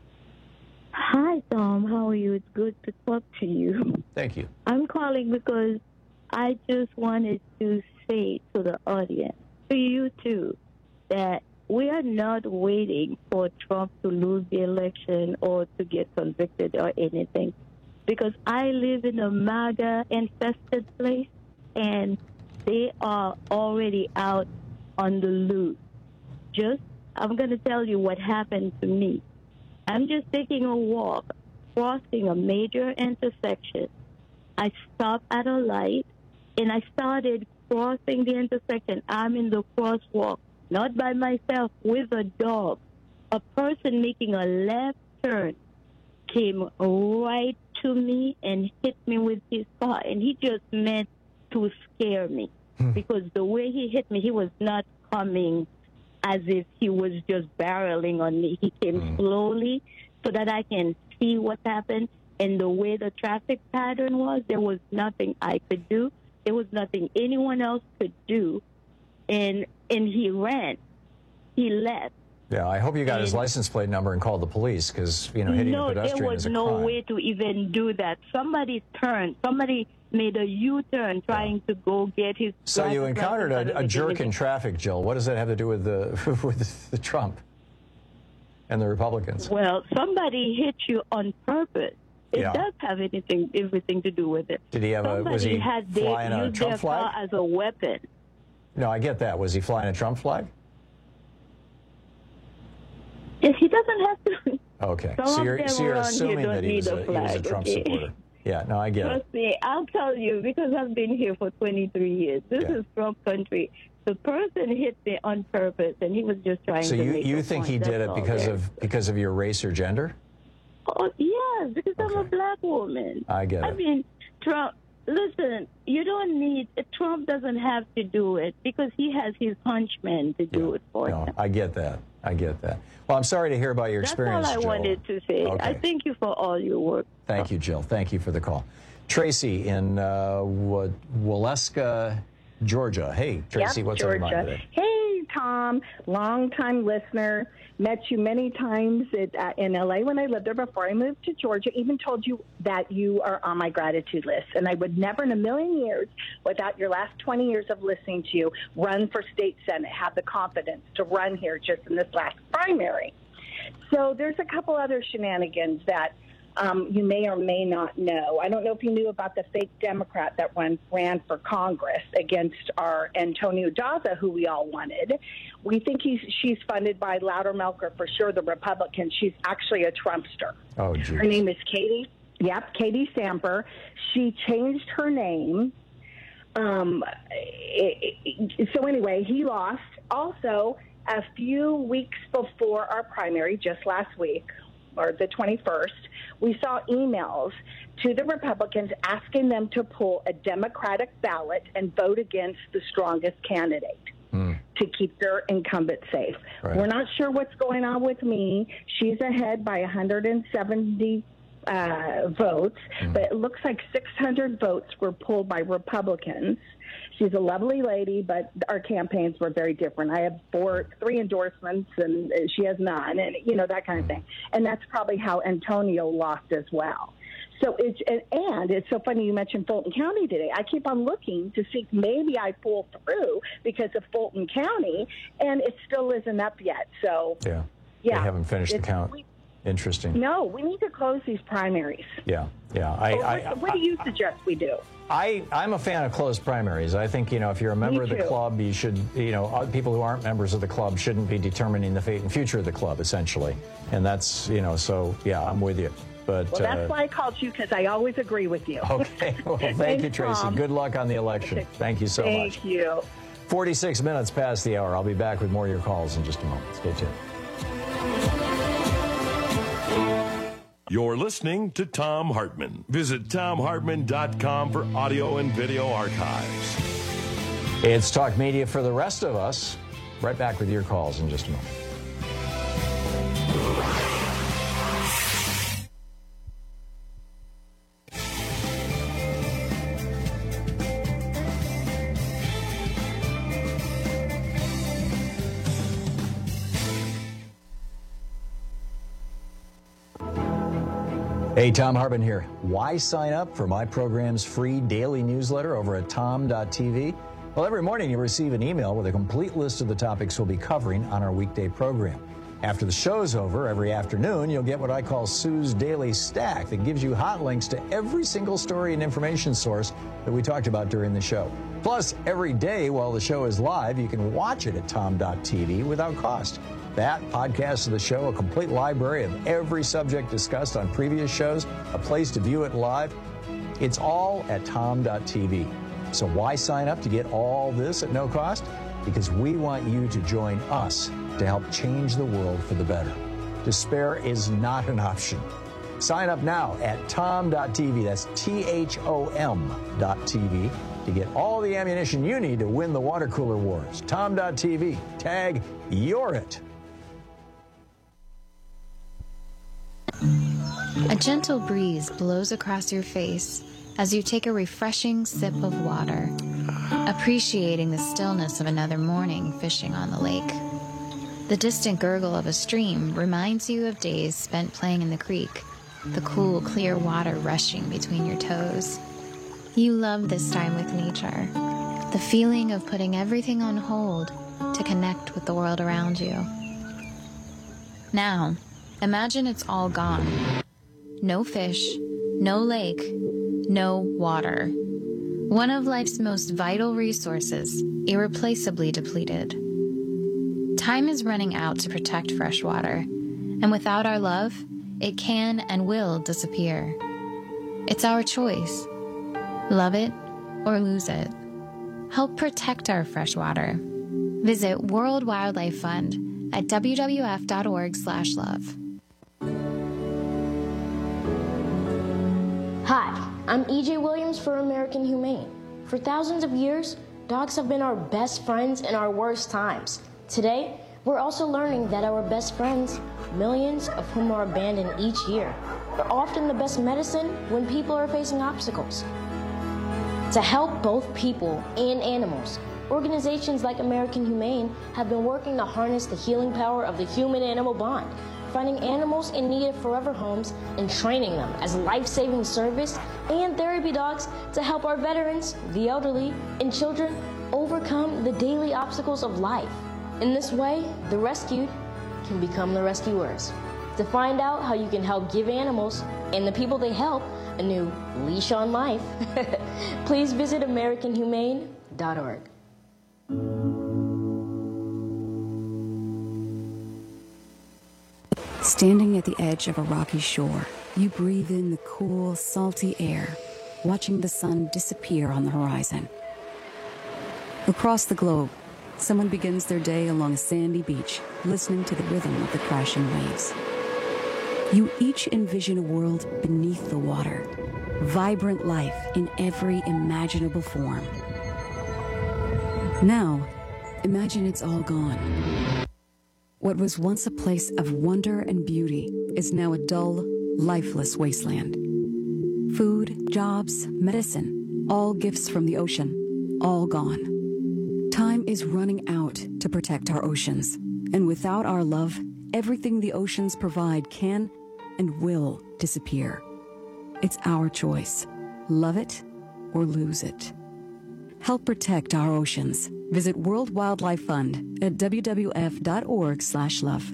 Hi, Tom. How are you? It's good to talk to you. Thank you. I'm calling because I just wanted to say to the audience, to you too, that we are not waiting for Trump to lose the election or to get convicted or anything. Because I live in a MAGA-infested place, and they are already out on the loose. Just, I'm going to tell you what happened to me. I'm just taking a walk, crossing a major intersection. I stopped at a light, and I started crossing the intersection. I'm in the crosswalk, not by myself, with a dog. A person making a left turn came right to me and hit me with his car, and he just meant to scare me hmm. because the way he hit me, he was not coming as if he was just barreling on me. He came hmm. slowly so that I can see what happened, and the way the traffic pattern was, there was nothing I could do. There was nothing anyone else could do, and and he ran. He left. Yeah, I hope you got and, his license plate number and called the police because, you know, hitting no, a pedestrian is a crime. No, there was no way to even do that. Somebody turned. Somebody made a U-turn trying yeah. to go get his... So you encountered a, a jerk in traffic, Jill. What does that have to do with the with the Trump and the Republicans? Well, somebody hit you on purpose. It yeah. does have anything, everything to do with it. Did he have somebody a... Was he had flying they, a used Trump their flag? Car as a weapon. No, I get that. Was he flying a Trump flag? Yes, he doesn't have to. Okay. Some So of you're, them so you're around here assuming don't that he need was, a a, he was a flag, Trump okay? supporter. Yeah, no, I get it. Trust me, I'll tell you because I've been here for twenty-three years. This Yeah. is Trump country. The person hit me on purpose, and he was just trying So to you, make you a think point. he That's did it all because there. of because of your race or gender? Oh, yes, because I'm a black woman. I get I it. mean, Trump, listen, you don't need, Trump doesn't have to do it because he has his henchmen to do it for No, him. I get that. I get that. Well, I'm sorry to hear about your That's experience, all I Jill. wanted to say. Okay. I thank you for all your work. Thank you, Jill. Thank you for the call. Tracy in uh, Wa- Waleska, Georgia. Hey, Tracy, Yep, what's on your mind Georgia. today? Hey, Tom, long-time listener. Met you many times at, uh, in L A when I lived there before I moved to Georgia. Even told you that you are on my gratitude list. And I would never in a million years, without your last twenty years of listening to you, run for state senate, have the confidence to run here just in this last primary. So there's a couple other shenanigans that um, you may or may not know. I don't know if you knew about the fake Democrat that ran, ran for Congress against our Antonio Daza, who we all wanted. We think he's, she's funded by Loudermilk, for sure, the Republicans. She's actually a Trumpster. Oh, geez. Her name is Katie. Yep, Katie Samper. She changed her name. Um, it, it, so anyway, he lost. Also, a few weeks before our primary, just last week, or the twenty-first, we saw emails to the Republicans asking them to pull a Democratic ballot and vote against the strongest candidate to keep their incumbent safe. Right. We're not sure what's going on with me. She's ahead by one hundred seventy uh, votes, but it looks like six hundred votes were pulled by Republicans. She's a lovely lady, but our campaigns were very different. I have four, three endorsements, and she has none, and you know that kind of thing. And that's probably how Antonio lost as well. So it's and, and it's so funny you mentioned Fulton County today. I keep on looking to see if maybe I pull through because of Fulton County, and it still isn't up yet. So Yeah. yeah, They haven't finished the it's- count. we- Interesting. No, we need to close these primaries. Yeah, yeah. I, So what, I, what do you suggest we do? I, I'm a fan of closed primaries. I think, you know, if you're a member of the too. club, you should, you know, uh, people who aren't members of the club shouldn't be determining the fate and future of the club, essentially. And that's, you know, so, yeah, I'm with you. But Well, that's uh, why I called you, because I always agree with you. Okay. Well, thank Thanks, you, Tracy. Tom. Good luck on the election. Thank you so Thank much. you. forty-six minutes past the hour. I'll be back with more of your calls in just a moment. Stay tuned. You're listening to Tom Hartman. Visit tom hartman dot com for audio and video archives. It's Talk Media for the rest of us. Right back with your calls in just a moment. Hey, Tom Hartman here. Why sign up for my program's free daily newsletter over at tom dot t v? Well, every morning you receive an email with a complete list of the topics we'll be covering on our weekday program. After the show's over, every afternoon, you'll get what I call Sue's Daily Stack that gives you hot links to every single story and information source that we talked about during the show. Plus, every day while the show is live, you can watch it at tom dot t v without cost. That, podcast of the show, a complete library of every subject discussed on previous shows, a place to view it live. It's all at tom dot t v. So why sign up to get all this at no cost? Because we want you to join us to help change the world for the better. Despair is not an option. Sign up now at tom dot t v. That's T H O M dot T V to get all the ammunition you need to win the water cooler wars. tom dot t v. Tag You're It. A gentle breeze blows across your face as you take a refreshing sip of water, appreciating the stillness of another morning fishing on the lake. The distant gurgle of a stream reminds you of days spent playing in the creek, the cool, clear water rushing between your toes. You love this time with nature, the feeling of putting everything on hold to connect with the world around you. Now, imagine it's all gone. No fish, no lake, no water. One of life's most vital resources, irreplaceably depleted. Time is running out to protect fresh water, and without our love, it can and will disappear. It's our choice. Love it or lose it. Help protect our freshwater. Visit World Wildlife Fund at w w f dot org slash love. Hi, I'm E J Williams for American Humane. For thousands of years, dogs have been our best friends in our worst times. Today, we're also learning that our best friends, millions of whom are abandoned each year, are often the best medicine when people are facing obstacles. To help both people and animals, organizations like American Humane have been working to harness the healing power of the human-animal bond, finding animals in need of forever homes and training them as life-saving service and therapy dogs to help our veterans, the elderly, and children overcome the daily obstacles of life. In this way, the rescued can become the rescuers. To find out how you can help give animals and the people they help a new leash on life, please visit american humane dot org. Standing at the edge of a rocky shore, you breathe in the cool, salty air, watching the sun disappear on the horizon. Across the globe, someone begins their day along a sandy beach, listening to the rhythm of the crashing waves. You each envision a world beneath the water, vibrant life in every imaginable form. Now, imagine it's all gone. What was once a place of wonder and beauty is now a dull, lifeless wasteland. Food, jobs, medicine, all gifts from the ocean, all gone. Time is running out to protect our oceans, and without our love, everything the oceans provide can and will disappear. It's our choice. Love it or lose it. Help protect our oceans. Visit World Wildlife Fund at w w f dot org slash love.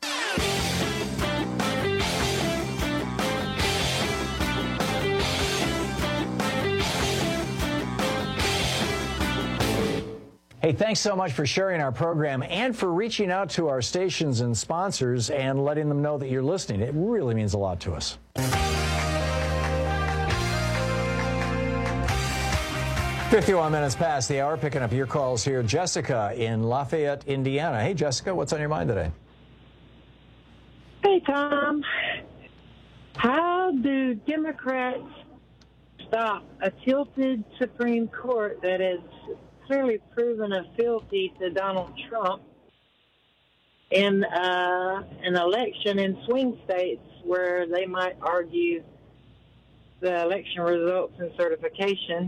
Hey, thanks so much for sharing our program and for reaching out to our stations and sponsors and letting them know that you're listening. It really means a lot to us. fifty-one minutes past the hour, picking up your calls here. Jessica in Lafayette, Indiana. Hey, Jessica, what's on your mind today? Hey, Tom. How do Democrats stop a tilted Supreme Court that is clearly proven a fealty to Donald Trump in uh, an election in swing states where they might argue the election results and certification,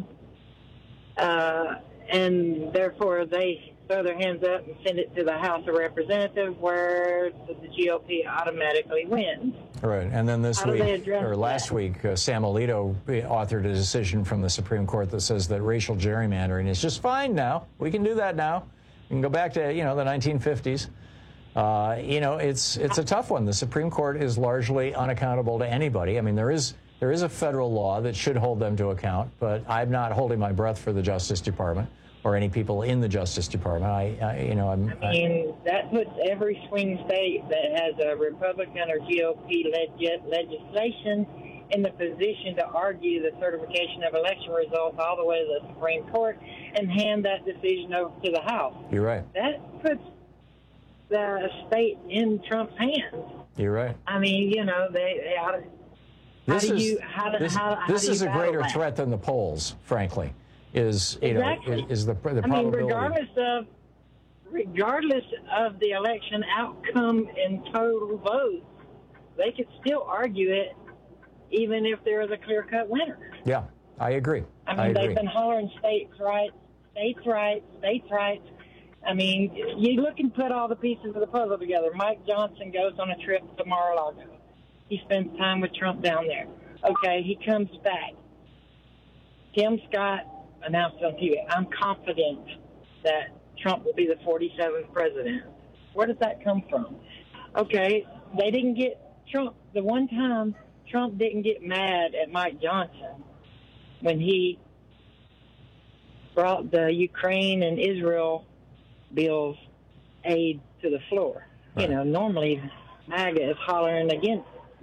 uh, and therefore they throw their hands up and send it to the House of Representatives where the G O P automatically wins. Right, and then this How week, or last that? week, uh, Sam Alito authored a decision from the Supreme Court that says that racial gerrymandering is just fine now. We can do that now. We can go back to, you know, the nineteen fifties. Uh, you know, it's it's a tough one. The Supreme Court is largely unaccountable to anybody. I mean, there is there is a federal law that should hold them to account, but I'm not holding my breath for the Justice Department or any people in the Justice Department. I, I you know, I'm. I mean, that puts every swing state that has a Republican or G O P led legislation in the position to argue the certification of election results all the way to the Supreme Court and hand that decision over to the House. You're right. That puts the state in Trump's hands. You're right. I mean, you know, they, they ought to, how This do is you, how do, this, how, how this do you is a battle greater that? threat than the polls, frankly. Is you Exactly. know is, is the the I mean, probability. regardless of regardless of the election outcome and total votes, they could still argue it, even if there is a clear-cut winner. Yeah, I agree. I mean, I agree. they've been hollering states' rights, states' rights, states' rights. I mean, you look and put all the pieces of the puzzle together. Mike Johnson goes on a trip to Mar-a-Lago. He spends time with Trump down there. Okay, he comes back. Tim Scott announced on T V, I'm confident that Trump will be the forty-seventh president. Where does that come from? Okay, they didn't get Trump. The one time Trump didn't get mad at Mike Johnson when he brought the Ukraine and Israel bills aid to the floor. Right. You know, normally MAGA is hollering against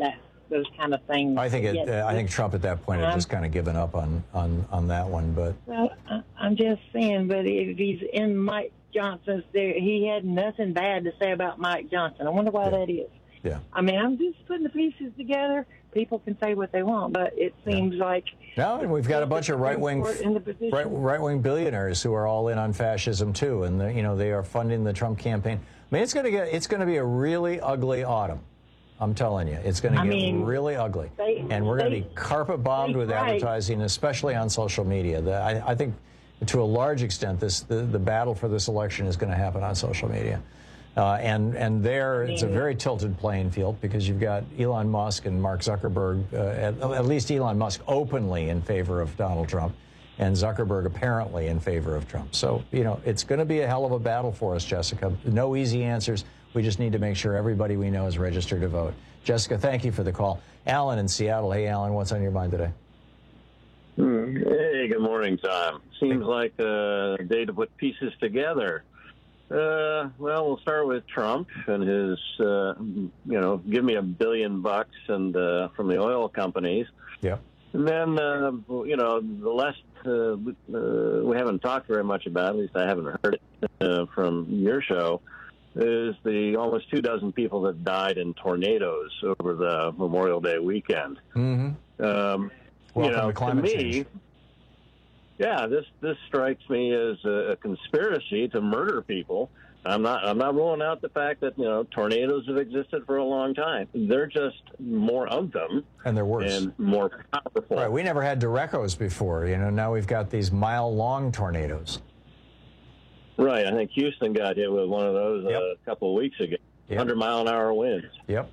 that those kind of things. I think it. Yet, Uh, I think Trump at that point had um, just kind of given up on on on that one. But Well, I, I'm just saying, but if he's in Mike Johnson's there, he had nothing bad to say about Mike Johnson. I wonder why that is. Yeah. I mean, I'm just putting the pieces together. People can say what they want, but it seems like no, and we've got a bunch of right wing in the position. right right wing billionaires who are all in on fascism too, and the, you know they are funding the Trump campaign. I mean, it's going to get it's going to be a really ugly autumn. I'm telling you, it's going to I get mean, really ugly, they, and we're going to they, be carpet bombed with right. advertising, especially on social media. The, I, I think, to a large extent, this the, the battle for this election is going to happen on social media, uh, and and there it's a very tilted playing field because you've got Elon Musk and Mark Zuckerberg, uh, at, at least Elon Musk openly in favor of Donald Trump, and Zuckerberg apparently in favor of Trump. So you know it's going to be a hell of a battle for us, Jessica. No easy answers. We just need to make sure everybody we know is registered to vote. Jessica, thank you for the call. Alan in Seattle. Hey, Alan, what's on your mind today? Hey, good morning, Tom. Seems like a day to put pieces together. Uh, well, we'll start with Trump and his, uh, you know, give me a billion bucks and uh, from the oil companies. Yeah. And then, uh, you know, the less uh, uh, we haven't talked very much about, at least I haven't heard it uh, from your show, is the almost two dozen people that died in tornadoes over the Memorial Day weekend. Mm-hmm. Um, Welcome you know, to climate me, change. yeah, this this strikes me as a, a conspiracy to murder people. I'm not I'm not ruling out the fact that you know tornadoes have existed for a long time. They're just more of them, and they're worse and more powerful. Right, we never had Direcos before. You know, now we've got these mile-long tornadoes. Right, I think Houston got hit with one of those yep. uh, a couple of weeks ago. Yep. hundred mile an hour winds. Yep.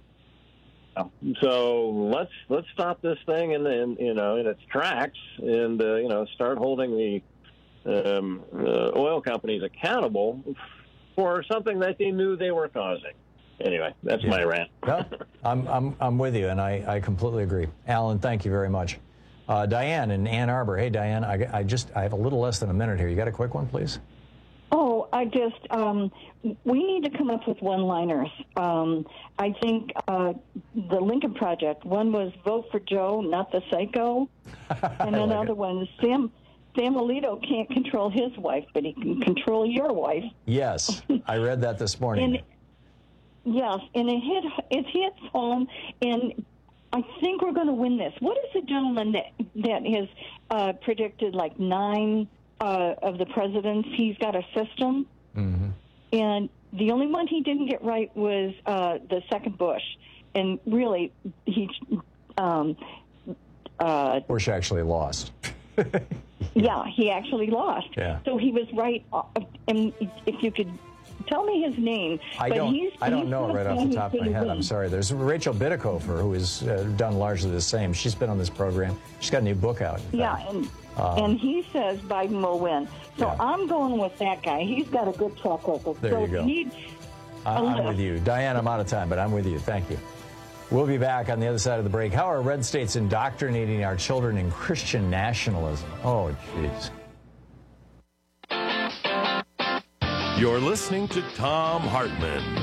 So let's let's stop this thing in, in you know in its tracks, and uh, you know start holding the um, uh, oil companies accountable for something that they knew they were causing. Anyway, that's yeah. my rant. No, I'm I'm I'm with you, and I, I completely agree. Alan, thank you very much. Uh, Diane in Ann Arbor. Hey, Diane, I, I just I have a little less than a minute here. You got a quick one, please? Oh, I just, um, we need to come up with one-liners. Um, I think uh, the Lincoln Project, one was vote for Joe, not the psycho. And like another it. one is Sam, Sam Alito can't control his wife, but he can control your wife. Yes, I read that this morning. And, yes, and it, hit, it hits home, and I think we're going to win this. What is the gentleman that, that has uh, predicted like nine... Uh, of the presidents, he's got a system, mm-hmm. and the only one he didn't get right was uh, the second Bush, and really, he um, uh, Bush actually lost. yeah, he actually lost. Yeah. So he was right, uh, and if you could tell me his name, I but don't. he's, I don't he's know it right off the top of my head. win. I'm sorry. There's Rachel Bitecofer, who has uh, done largely the same. She's been on this program. She's got a new book out. Yeah, and. Um, and he says Biden will win. So yeah. I'm going with that guy. He's got a good track record. There so you go. Need I, I'm with you. Diane, I'm out of time, but I'm with you. Thank you. We'll be back on the other side of the break. How are red states indoctrinating our children in Christian nationalism? Oh, jeez. You're listening to Thom Hartmann.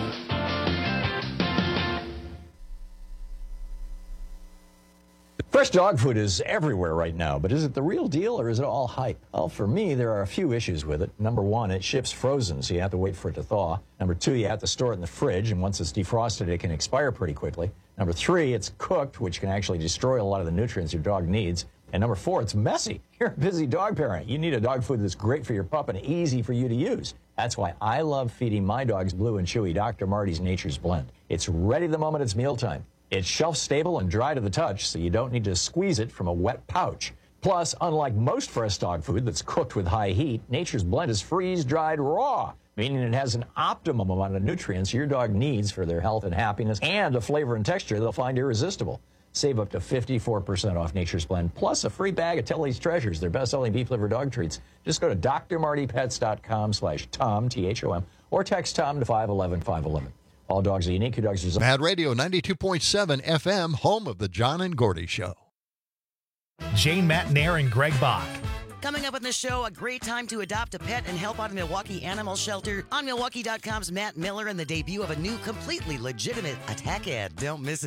Fresh dog food is everywhere right now, but is it the real deal or is it all hype? Well, for me, there are a few issues with it. Number one, it ships frozen, so you have to wait for it to thaw. Number two, you have to store it in the fridge, and once it's defrosted, it can expire pretty quickly. Number three, it's cooked, which can actually destroy a lot of the nutrients your dog needs. And number four, it's messy. You're a busy dog parent. You need a dog food that's great for your pup and easy for you to use. That's why I love feeding my dogs Blue and Chewy Doctor Marty's Nature's Blend. It's ready the moment it's mealtime. It's shelf-stable and dry to the touch, so you don't need to squeeze it from a wet pouch. Plus, unlike most fresh dog food that's cooked with high heat, Nature's Blend is freeze-dried raw, meaning it has an optimum amount of nutrients your dog needs for their health and happiness, and a flavor and texture they'll find irresistible. Save up to fifty-four percent off Nature's Blend, plus a free bag of Tilly's Treasures, their best-selling beef liver dog treats. Just go to d r marty pets dot com slash Tom, T H O M, or text Tom to five one one, five one one. All dogs are unique. Your dogs are... Mad Radio ninety-two point seven F M, home of the John and Gordy Show. Jane Matnair and Greg Bach. Coming up on the show, a great time to adopt a pet and help out a Milwaukee animal shelter. On Milwaukee dot com's Matt Miller and the debut of a new, completely legitimate attack ad. Don't miss it.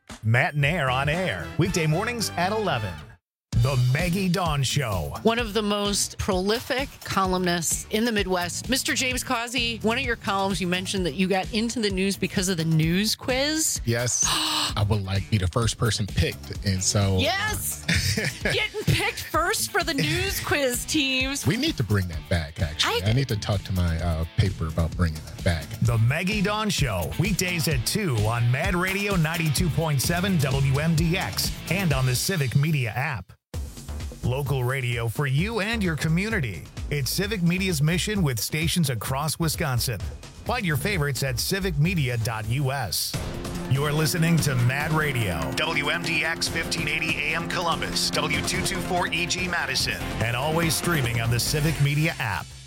Matt Nair on air, weekday mornings at eleven. The Maggie Dawn Show. One of the most prolific columnists in the Midwest, Mister James Causey. One of your columns, you mentioned that you got into the news because of the news quiz. Yes. I would like be the first person picked. And so. Yes. Getting picked first for the news quiz teams. We need to bring that back, actually. I, I need to talk to my uh, paper about bringing that back. The Maggie Dawn Show, weekdays at two on Mad Radio ninety-two point seven W M D X and on the Civic Media app. Local radio for you and your community. It's Civic Media's mission with stations across Wisconsin. Find your favorites at civic media dot U S. You're listening to Mad Radio, W M D X fifteen eighty A M Columbus, W two twenty-four E G Madison, and always streaming on the Civic Media app.